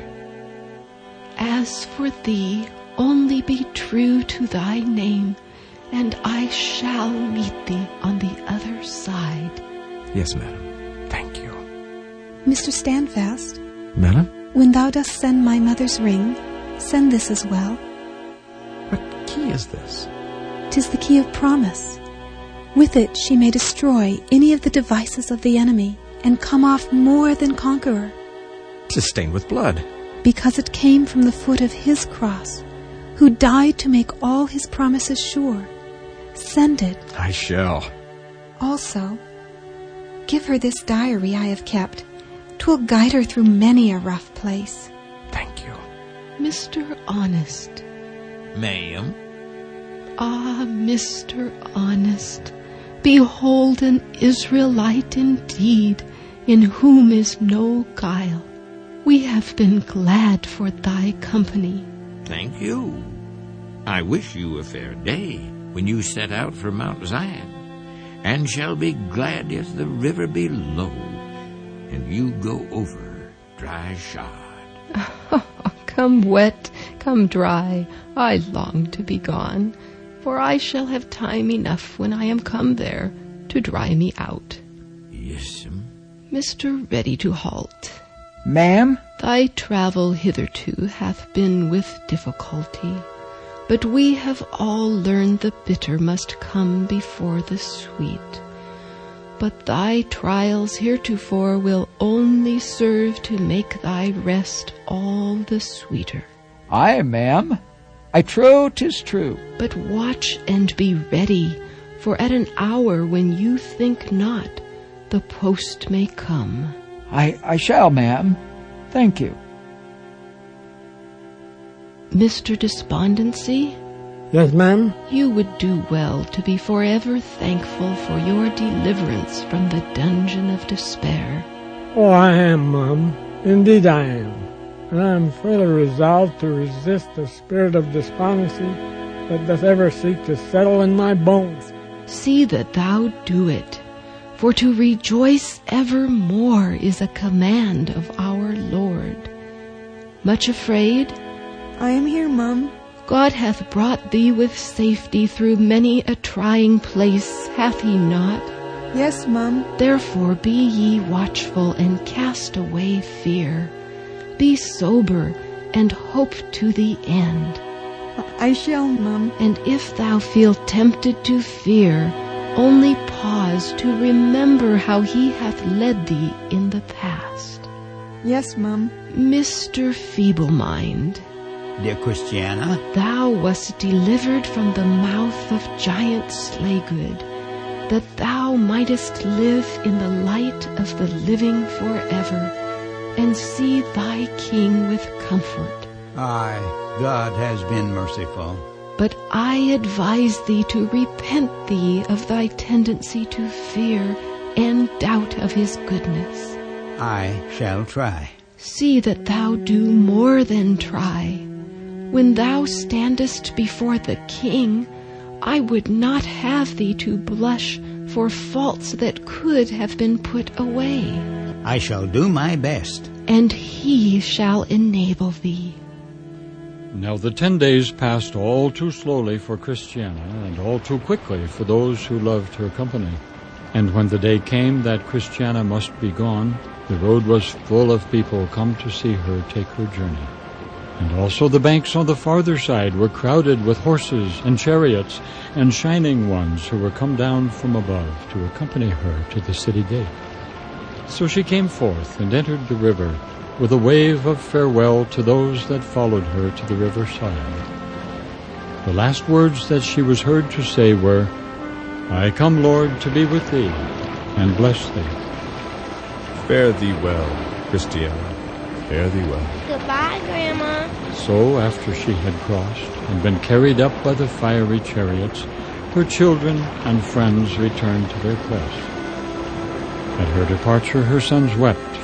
As for thee, only be true to thy name, and I shall meet thee on the other side. Yes, madam. Thank you. Mr. Standfast, Madam? when thou dost send my mother's ring, send this as well. What key is this? 'Tis the key of promise. With it she may destroy any of the devices of the enemy, and come off more than conqueror. 'Tis stained with blood. Because it came from the foot of his cross, who died to make all his promises sure. Send it. I shall. Also, give her this diary I have kept. 'Twill guide her through many a rough place. Thank you. Mr. Honest. Ma'am? Ah, Mr. Honest, behold an Israelite indeed, in whom is no guile. We have been glad for thy company. Thank you. I wish you a fair day when you set out for Mount Zion, and shall be glad if the river be low, and you go over dry shod. Come wet, come dry, I long to be gone, for I shall have time enough when I am come there to dry me out. Yes'm. Mr. Ready to Halt. Ma'am? Thy travel hitherto hath been with difficulty, but we have all learned the bitter must come before the sweet. But thy trials heretofore will only serve to make thy rest all the sweeter. Aye, ma'am. I trow 'tis true. But watch and be ready, for at an hour when you think not, the post may come. I shall, ma'am. Thank you. Mr. Despondency? Yes, ma'am? You would do well to be forever thankful for your deliverance from the dungeon of despair. Oh, I am, Mum. Indeed I am. And I am fully resolved to resist the spirit of despondency that doth ever seek to settle in my bones. See that thou do it, for to rejoice evermore is a command of our Lord. Much afraid? I am here, Mum. God hath brought thee with safety through many a trying place, hath he not? Yes, Mum. Therefore be ye watchful and cast away fear. Be sober and hope to the end. I shall, Mum. And if thou feel tempted to fear, only pause to remember how he hath led thee in the past. Yes, Mum. Mr. Feeble-Mind. Dear Christiana, thou wast delivered from the mouth of giant Slaygood, that thou mightest live in the light of the living forever, and see thy King with comfort. Aye, God has been merciful. But I advise thee to repent thee of thy tendency to fear and doubt of his goodness. I shall try. See that thou do more than try. When thou standest before the King, I would not have thee to blush for faults that could have been put away. I shall do my best. And he shall enable thee. Now the 10 days passed all too slowly for Christiana, and all too quickly for those who loved her company. And when the day came that Christiana must be gone, the road was full of people come to see her take her journey. And also the banks on the farther side were crowded with horses and chariots and shining ones who were come down from above to accompany her to the city gate. So she came forth and entered the river, with a wave of farewell to those that followed her to the river side. The last words that she was heard to say were, I come, Lord, to be with thee, and bless thee. Fare thee well, Christiana. Fare thee well. Goodbye, Grandma. So, after she had crossed and been carried up by the fiery chariots, her children and friends returned to their quest. At her departure, her sons wept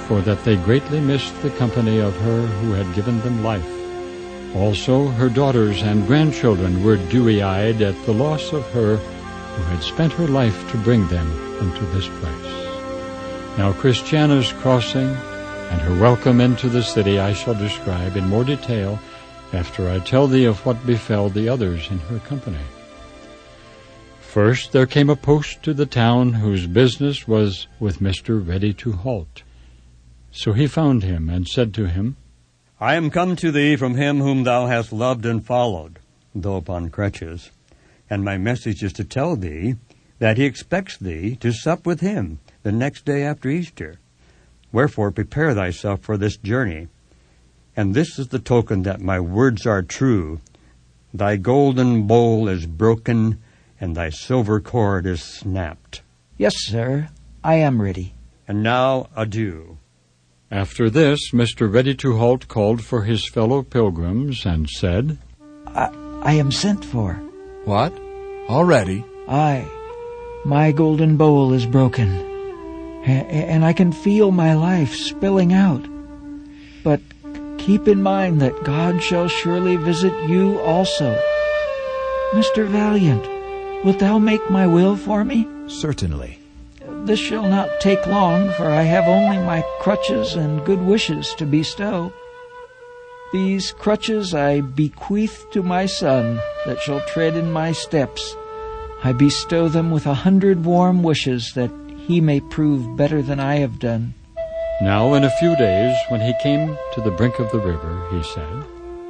for that they greatly missed the company of her who had given them life. Also her daughters and grandchildren were dewy-eyed at the loss of her who had spent her life to bring them into this place. Now Christiana's crossing and her welcome into the city I shall describe in more detail after I tell thee of what befell the others in her company. First there came a post to the town whose business was with Mr. Ready-to-halt. So he found him and said to him, I am come to thee from him whom thou hast loved and followed, though upon crutches, and my message is to tell thee that he expects thee to sup with him the next day after Easter. Wherefore prepare thyself for this journey. And this is the token that my words are true. Thy golden bowl is broken, and thy silver cord is snapped. Yes, sir, I am ready. And now adieu. After this, Mr. Ready-to-halt called for his fellow pilgrims and said, I am sent for. What? Already? Aye. My golden bowl is broken, and I can feel my life spilling out. But keep in mind that God shall surely visit you also. Mr. Valiant, wilt thou make my will for me? Certainly. This shall not take long, for I have only my crutches and good wishes to bestow. These crutches I bequeath to my son, that shall tread in my steps. I bestow them with 100 warm wishes, that he may prove better than I have done. Now in a few days, when he came to the brink of the river, he said,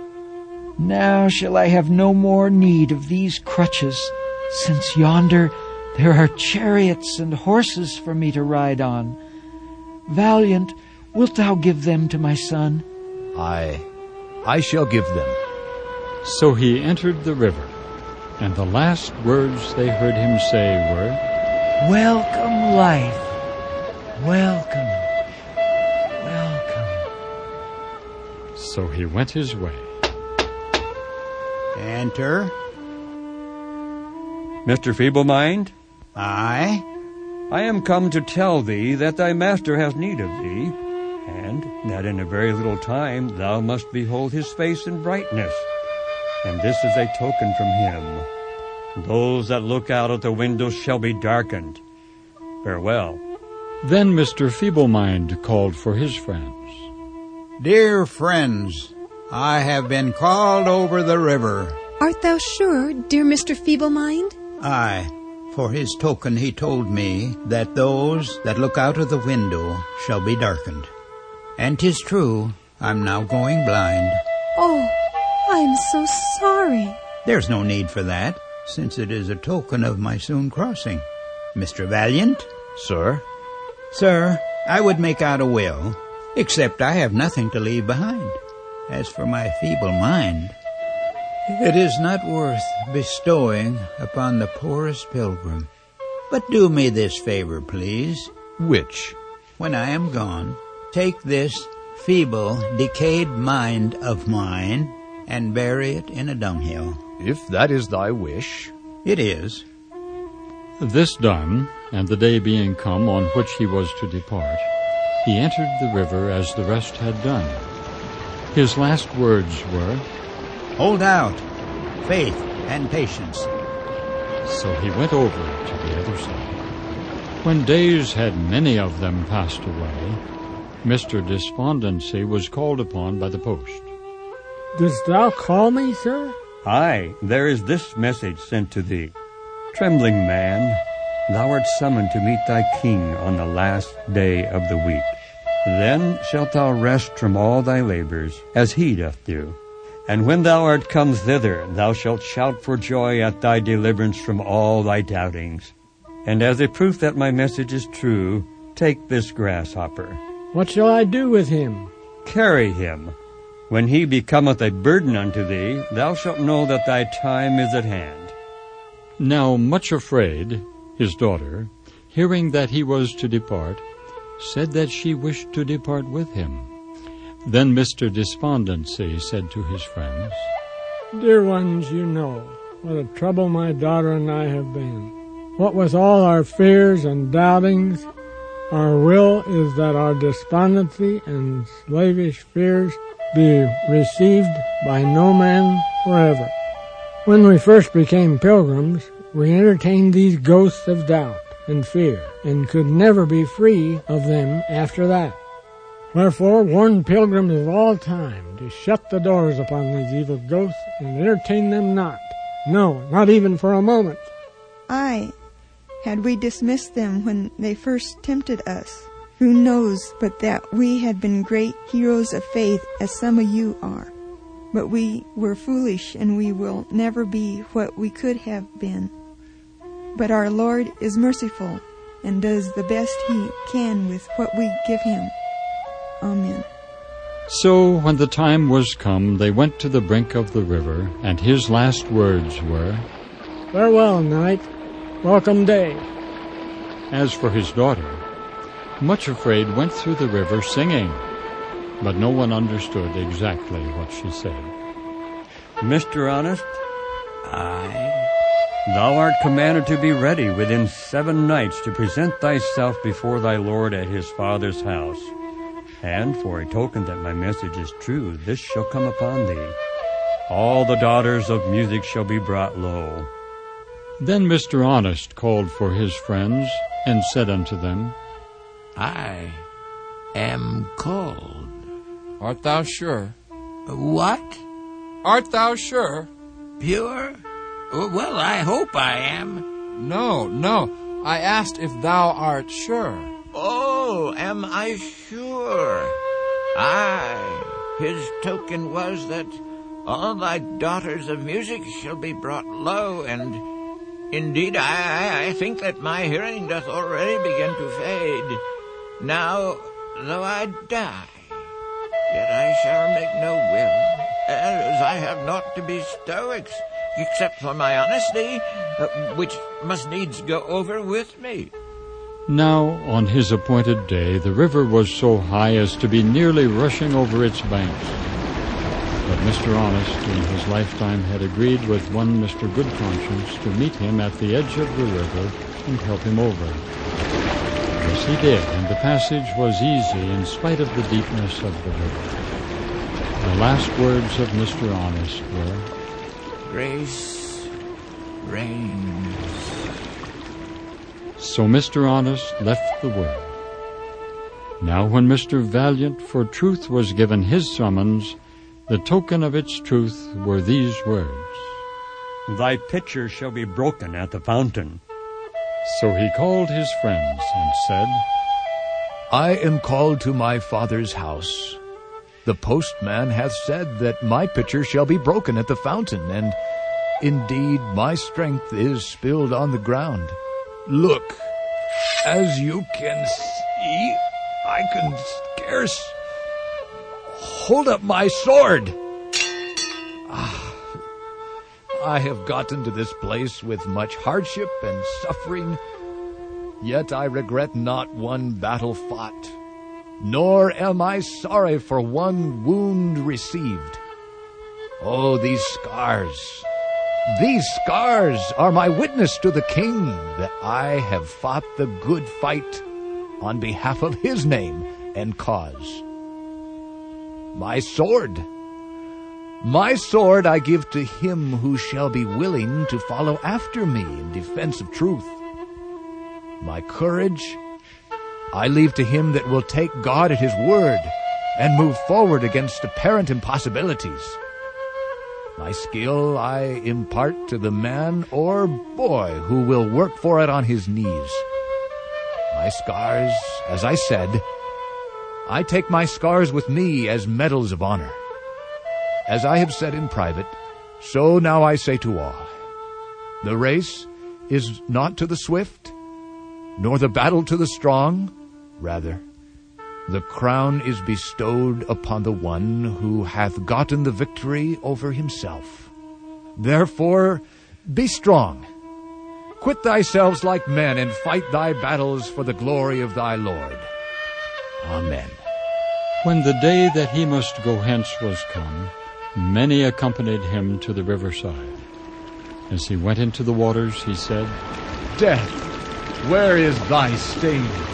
Now shall I have no more need of these crutches, since yonder there are chariots and horses for me to ride on. Valiant, wilt thou give them to my son? I shall give them. So he entered the river, and the last words they heard him say were, Welcome, life. Welcome. Welcome. So he went his way. Enter. Mr. Feeble-Mind? Aye? I am come to tell thee that thy master has need of thee, and that in a very little time thou must behold his face in brightness. And this is a token from him. Those that look out at the windows shall be darkened. Farewell. Then Mr. Feeble-Mind called for his friends. Dear friends, I have been called over the river. Art thou sure, dear Mr. Feeble-Mind? Aye, for his token he told me that those that look out of the window shall be darkened. And 'tis true, I'm now going blind. Oh, I'm so sorry. There's no need for that, since it is a token of my soon crossing. Mr. Valiant? Sir? Sir, I would make out a will, except I have nothing to leave behind. As for my feeble mind, it is not worth bestowing upon the poorest pilgrim. But do me this favor, please. Which? When I am gone, take this feeble, decayed mind of mine and bury it in a dunghill. If that is thy wish. It is. This done, and the day being come on which he was to depart, he entered the river as the rest had done. His last words were, Hold out, faith and patience. So he went over to the other side. When days had many of them passed away, Mr. Despondency was called upon by the post. Dost thou call me, sir? Aye, there is this message sent to thee. Trembling man, thou art summoned to meet thy king on the last day of the week. Then shalt thou rest from all thy labors, as he doth do. And when thou art come thither, thou shalt shout for joy at thy deliverance from all thy doubtings. And as a proof that my message is true, take this grasshopper. What shall I do with him? Carry him. When he becometh a burden unto thee, thou shalt know that thy time is at hand. Now much afraid, his daughter, hearing that he was to depart, said that she wished to depart with him. Then Mr. Despondency said to his friends, Dear ones, you know what a trouble my daughter and I have been. What with all our fears and doubtings, Our will is that our despondency and slavish fears be received by no man forever. When we first became pilgrims, we entertained these ghosts of doubt and fear, and could never be free of them after that. Wherefore, warn pilgrims of all time to shut the doors upon these evil ghosts and entertain them not. No, not even for a moment. Aye, had we dismissed them when they first tempted us, who knows but that we had been great heroes of faith, as some of you are. But we were foolish, and we will never be what we could have been. But our Lord is merciful, and does the best He can with what we give Him. Amen. So when the time was come, they went to the brink of the river, and his last words were, Farewell, knight. Welcome day. As for his daughter, much afraid, went through the river singing, but no one understood exactly what she said. Mr. Honest, Aye. thou art commanded to be ready within 7 nights to present thyself before thy Lord at his father's house. And for a token that my message is true, this shall come upon thee. All the daughters of music shall be brought low. Then Mr. Honest called for his friends, and said unto them, I am called. Art thou sure? What? Art thou sure? Pure? Well, I hope I am. No. I asked if thou art sure. Oh, am I sure? Aye, his token was that all thy daughters of music shall be brought low, and indeed I think that my hearing doth already begin to fade. Now, though I die, yet I shall make no will, as I have naught to bestow except for my honesty, which must needs go over with me. Now, on his appointed day, the river was so high as to be nearly rushing over its banks. But Mr. Honest, in his lifetime, had agreed with one Mr. Good Conscience to meet him at the edge of the river and help him over. This he did, and the passage was easy in spite of the deepness of the river. The last words of Mr. Honest were, Grace reigns. So Mr. Honest left the world. Now when Mr. Valiant for truth was given his summons, the token of its truth were these words, Thy pitcher shall be broken at the fountain. So he called his friends and said, I am called to my father's house. The postman hath said that my pitcher shall be broken at the fountain, and indeed my strength is spilled on the ground. Look, as you can see, I can scarce hold up my sword. I have gotten to this place with much hardship and suffering, yet I regret not one battle fought, nor am I sorry for one wound received. Oh, these scars are my witness to the king that I have fought the good fight on behalf of his name and cause. My sword I give to him who shall be willing to follow after me in defense of truth. My courage I leave to him that will take God at his word and move forward against apparent impossibilities. My skill I impart to the man or boy who will work for it on his knees. My scars, as I said, I take my scars with me as medals of honor. As I have said in private, so now I say to all. The race is not to the swift, nor the battle to the strong. Rather, the crown is bestowed upon the one who hath gotten the victory over himself. Therefore, be strong. Quit thyself like men, and fight thy battles for the glory of thy Lord. Amen. When the day that he must go hence was come, many accompanied him to the riverside. As he went into the waters, he said, Death, where is thy sting?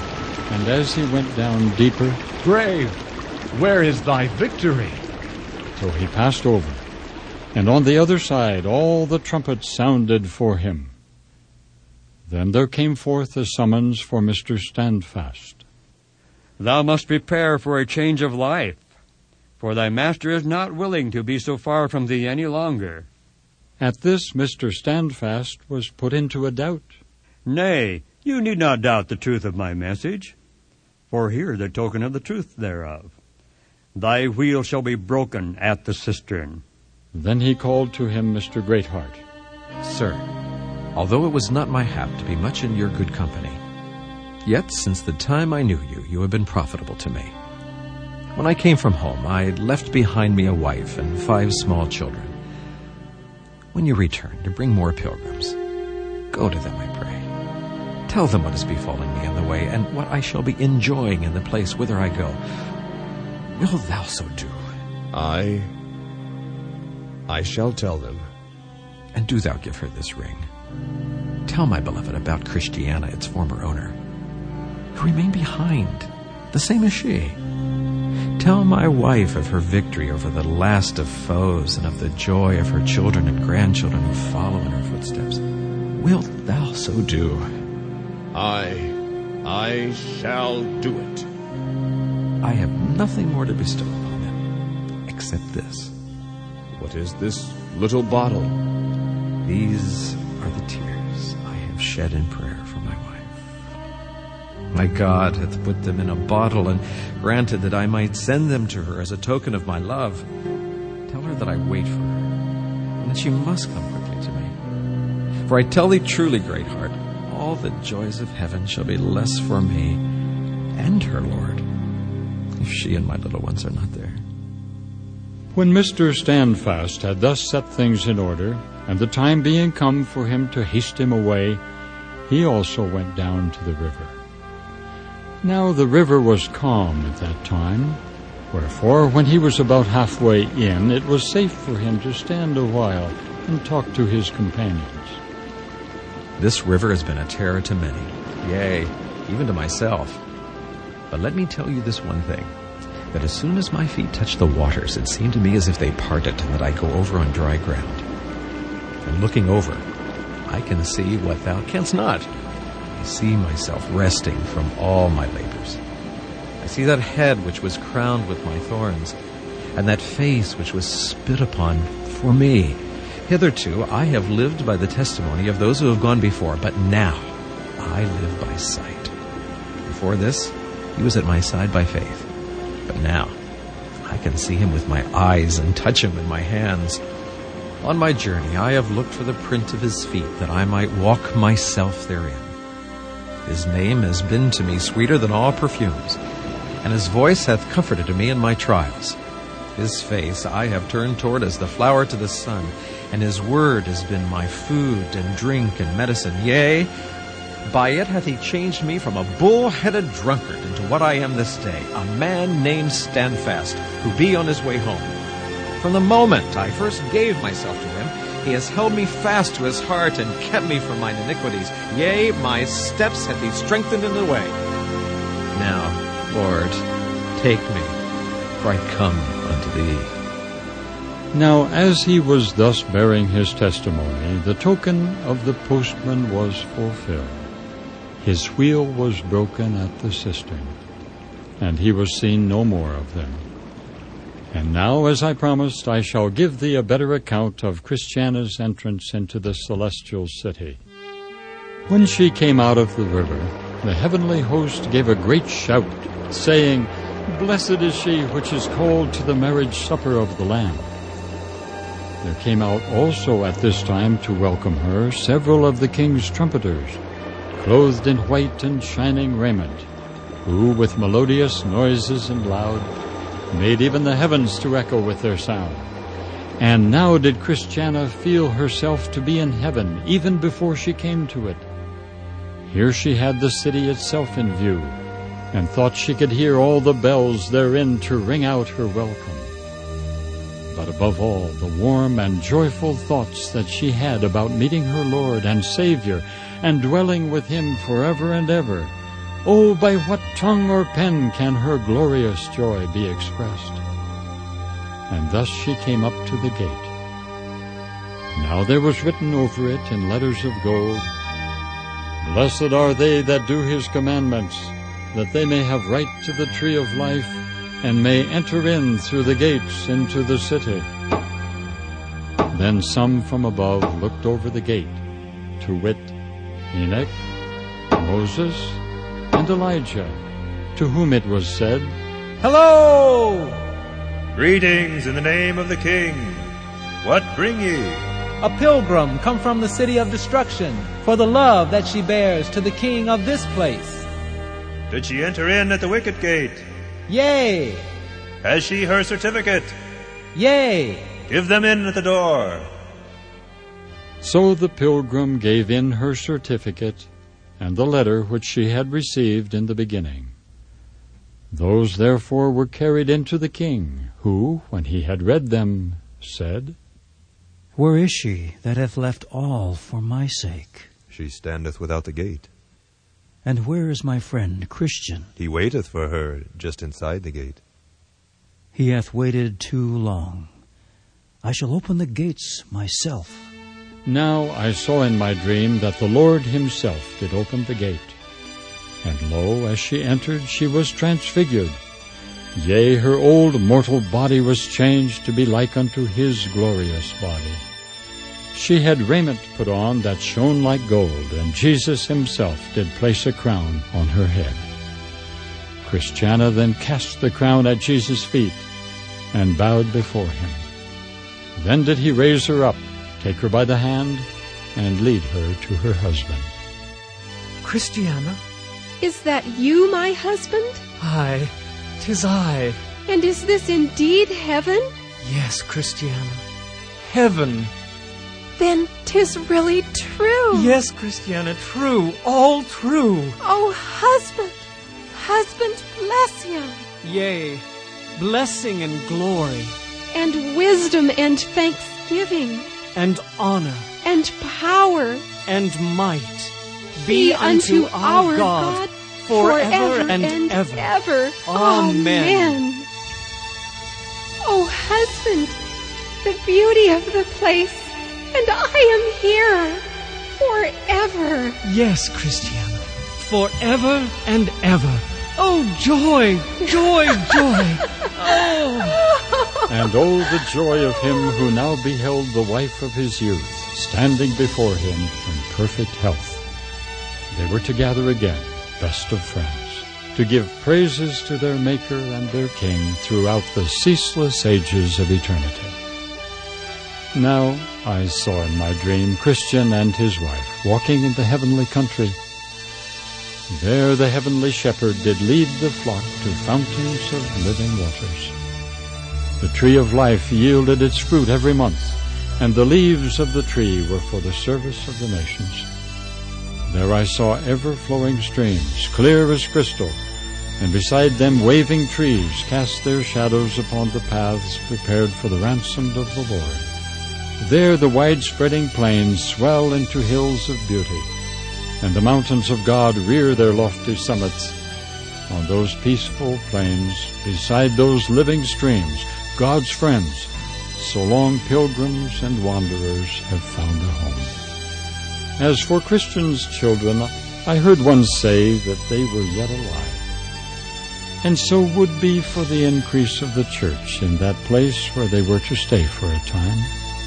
And as he went down deeper, Grave, where is thy victory? So he passed over, and on the other side all the trumpets sounded for him. Then there came forth a summons for Mr. Standfast. Thou must prepare for a change of life, for thy master is not willing to be so far from thee any longer. At this Mr. Standfast was put into a doubt. Nay, you need not doubt the truth of my message, for hear the token of the truth thereof. Thy wheel shall be broken at the cistern. Then he called to him Mr. Greatheart. Sir, although it was not my hap to be much in your good company, yet since the time I knew you, you have been profitable to me. When I came from home, I left behind me a wife and 5 small children. When you return to bring more pilgrims, go to them, I pray. Tell them what is befalling me on the way, and what I shall be enjoying in the place whither I go. Will thou so do? I shall tell them. And do thou give her this ring. Tell my beloved about Christiana, its former owner, who remained behind, the same as she. Tell my wife of her victory over the last of foes, and of the joy of her children and grandchildren who follow in her footsteps. Wilt thou so do? I shall do it. I have nothing more to bestow upon them, except this. What is this little bottle? These are the tears I have shed in prayer for my wife. My God hath put them in a bottle, and granted that I might send them to her as a token of my love. Tell her that I wait for her, and that she must come quickly to me. For I tell thee truly, Greatheart, all the joys of heaven shall be less for me and her Lord, if she and my little ones are not there. When Mr. Standfast had thus set things in order, and the time being come for him to haste him away, he also went down to the river. Now the river was calm at that time, wherefore when he was about halfway in, it was safe for him to stand a while and talk to his companions. This river has been a terror to many, yea, even to myself. But let me tell you this one thing, that as soon as my feet touched the waters, it seemed to me as if they parted, and that I go over on dry ground. And looking over, I can see what thou canst not. I see myself resting from all my labors. I see that head which was crowned with my thorns, and that face which was spit upon for me. Hitherto I have lived by the testimony of those who have gone before, but now I live by sight. Before this, he was at my side by faith. But now I can see him with my eyes and touch him in my hands. On my journey I have looked for the print of his feet, that I might walk myself therein. His name has been to me sweeter than all perfumes, and his voice hath comforted me in my trials. His face I have turned toward as the flower to the sun, and his word has been my food and drink and medicine. Yea, by it hath he changed me from a bull-headed drunkard into what I am this day, a man named Standfast, who be on his way home. From the moment I first gave myself to him, he has held me fast to his heart and kept me from mine iniquities. Yea, my steps hath he strengthened in the way. Now, Lord, take me, for I come unto thee. Now as he was thus bearing his testimony, the token of the postman was fulfilled. His wheel was broken at the cistern, and he was seen no more of them. And now, as I promised, I shall give thee a better account of Christiana's entrance into the celestial city. When she came out of the river, the heavenly host gave a great shout, saying, Blessed is she which is called to the marriage supper of the Lamb. There came out also at this time to welcome her several of the king's trumpeters, clothed in white and shining raiment, who with melodious noises and loud made even the heavens to echo with their sound. And now did Christiana feel herself to be in heaven, even before she came to it. Here she had the city itself in view, and thought she could hear all the bells therein to ring out her welcome. But above all, the warm and joyful thoughts that she had about meeting her Lord and Savior, and dwelling with him forever and ever, Oh, by what tongue or pen can her glorious joy be expressed? And thus she came up to the gate. Now there was written over it in letters of gold, Blessed are they that do his commandments, that they may have right to the tree of life, and may enter in through the gates into the city. Then some from above looked over the gate, to wit, Enoch, Moses, and Elijah, to whom it was said, Hello! Greetings in the name of the King. What bring ye? A pilgrim come from the city of destruction, for the love that she bears to the king of this place. Did she enter in at the wicket gate? Yea. Has she her certificate? Yea. Give them in at the door. So the pilgrim gave in her certificate and the letter which she had received in the beginning. Those therefore were carried into the king, who, when he had read them, said, Where is she that hath left all for my sake? She standeth without the gate. And where is my friend Christian? He waiteth for her just inside the gate. He hath waited too long. I shall open the gates myself. Now I saw in my dream that the Lord himself did open the gate. And lo, as she entered, she was transfigured. Yea, her old mortal body was changed to be like unto his glorious body. She had raiment put on that shone like gold, and Jesus himself did place a crown on her head. Christiana then cast the crown at Jesus' feet, and bowed before him. Then did he raise her up, take her by the hand, and lead her to her husband. Christiana? Is that you, my husband? Aye, 'tis I. And is this indeed heaven? Yes, Christiana. Heaven. Then 'tis really true. Yes, Christiana, true, all true. Oh, husband, husband, bless him. Yea, blessing and glory. And wisdom and thanksgiving. And honor. And power. And might. Be unto our God forever and ever. Amen. Oh, husband, the beauty of the place, and I am here forever. Yes, Christiana, forever and ever. Oh, joy, joy, joy. Oh. And oh, the joy of him who now beheld the wife of his youth standing before him in perfect health. They were to gather again, best of friends, to give praises to their Maker and their King throughout the ceaseless ages of eternity. Now I saw in my dream Christian and his wife walking in the heavenly country. There the heavenly shepherd did lead the flock to fountains of living waters. The tree of life yielded its fruit every month, and the leaves of the tree were for the service of the nations. There I saw ever-flowing streams, clear as crystal, and beside them waving trees cast their shadows upon the paths prepared for the ransomed of the Lord. There the wide-spreading plains swell into hills of beauty, and the mountains of God rear their lofty summits. On those peaceful plains, beside those living streams, God's friends, so long pilgrims and wanderers, have found a home. As for Christian's children, I heard one say that they were yet alive, and so would be for the increase of the church in that place where they were to stay for a time.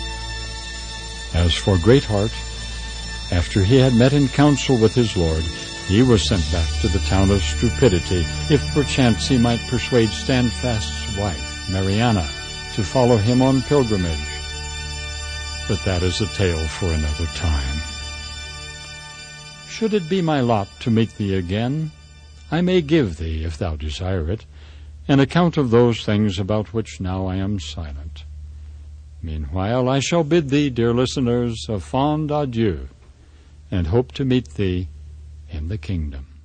As for Greatheart, after he had met in council with his Lord, he was sent back to the town of Stupidity, if perchance he might persuade Standfast's wife, Mariana, to follow him on pilgrimage. But that is a tale for another time. Should it be my lot to meet thee again, I may give thee, if thou desire it, an account of those things about which now I am silent. Meanwhile, I shall bid thee, dear listeners, a fond adieu, and hope to meet thee in the kingdom.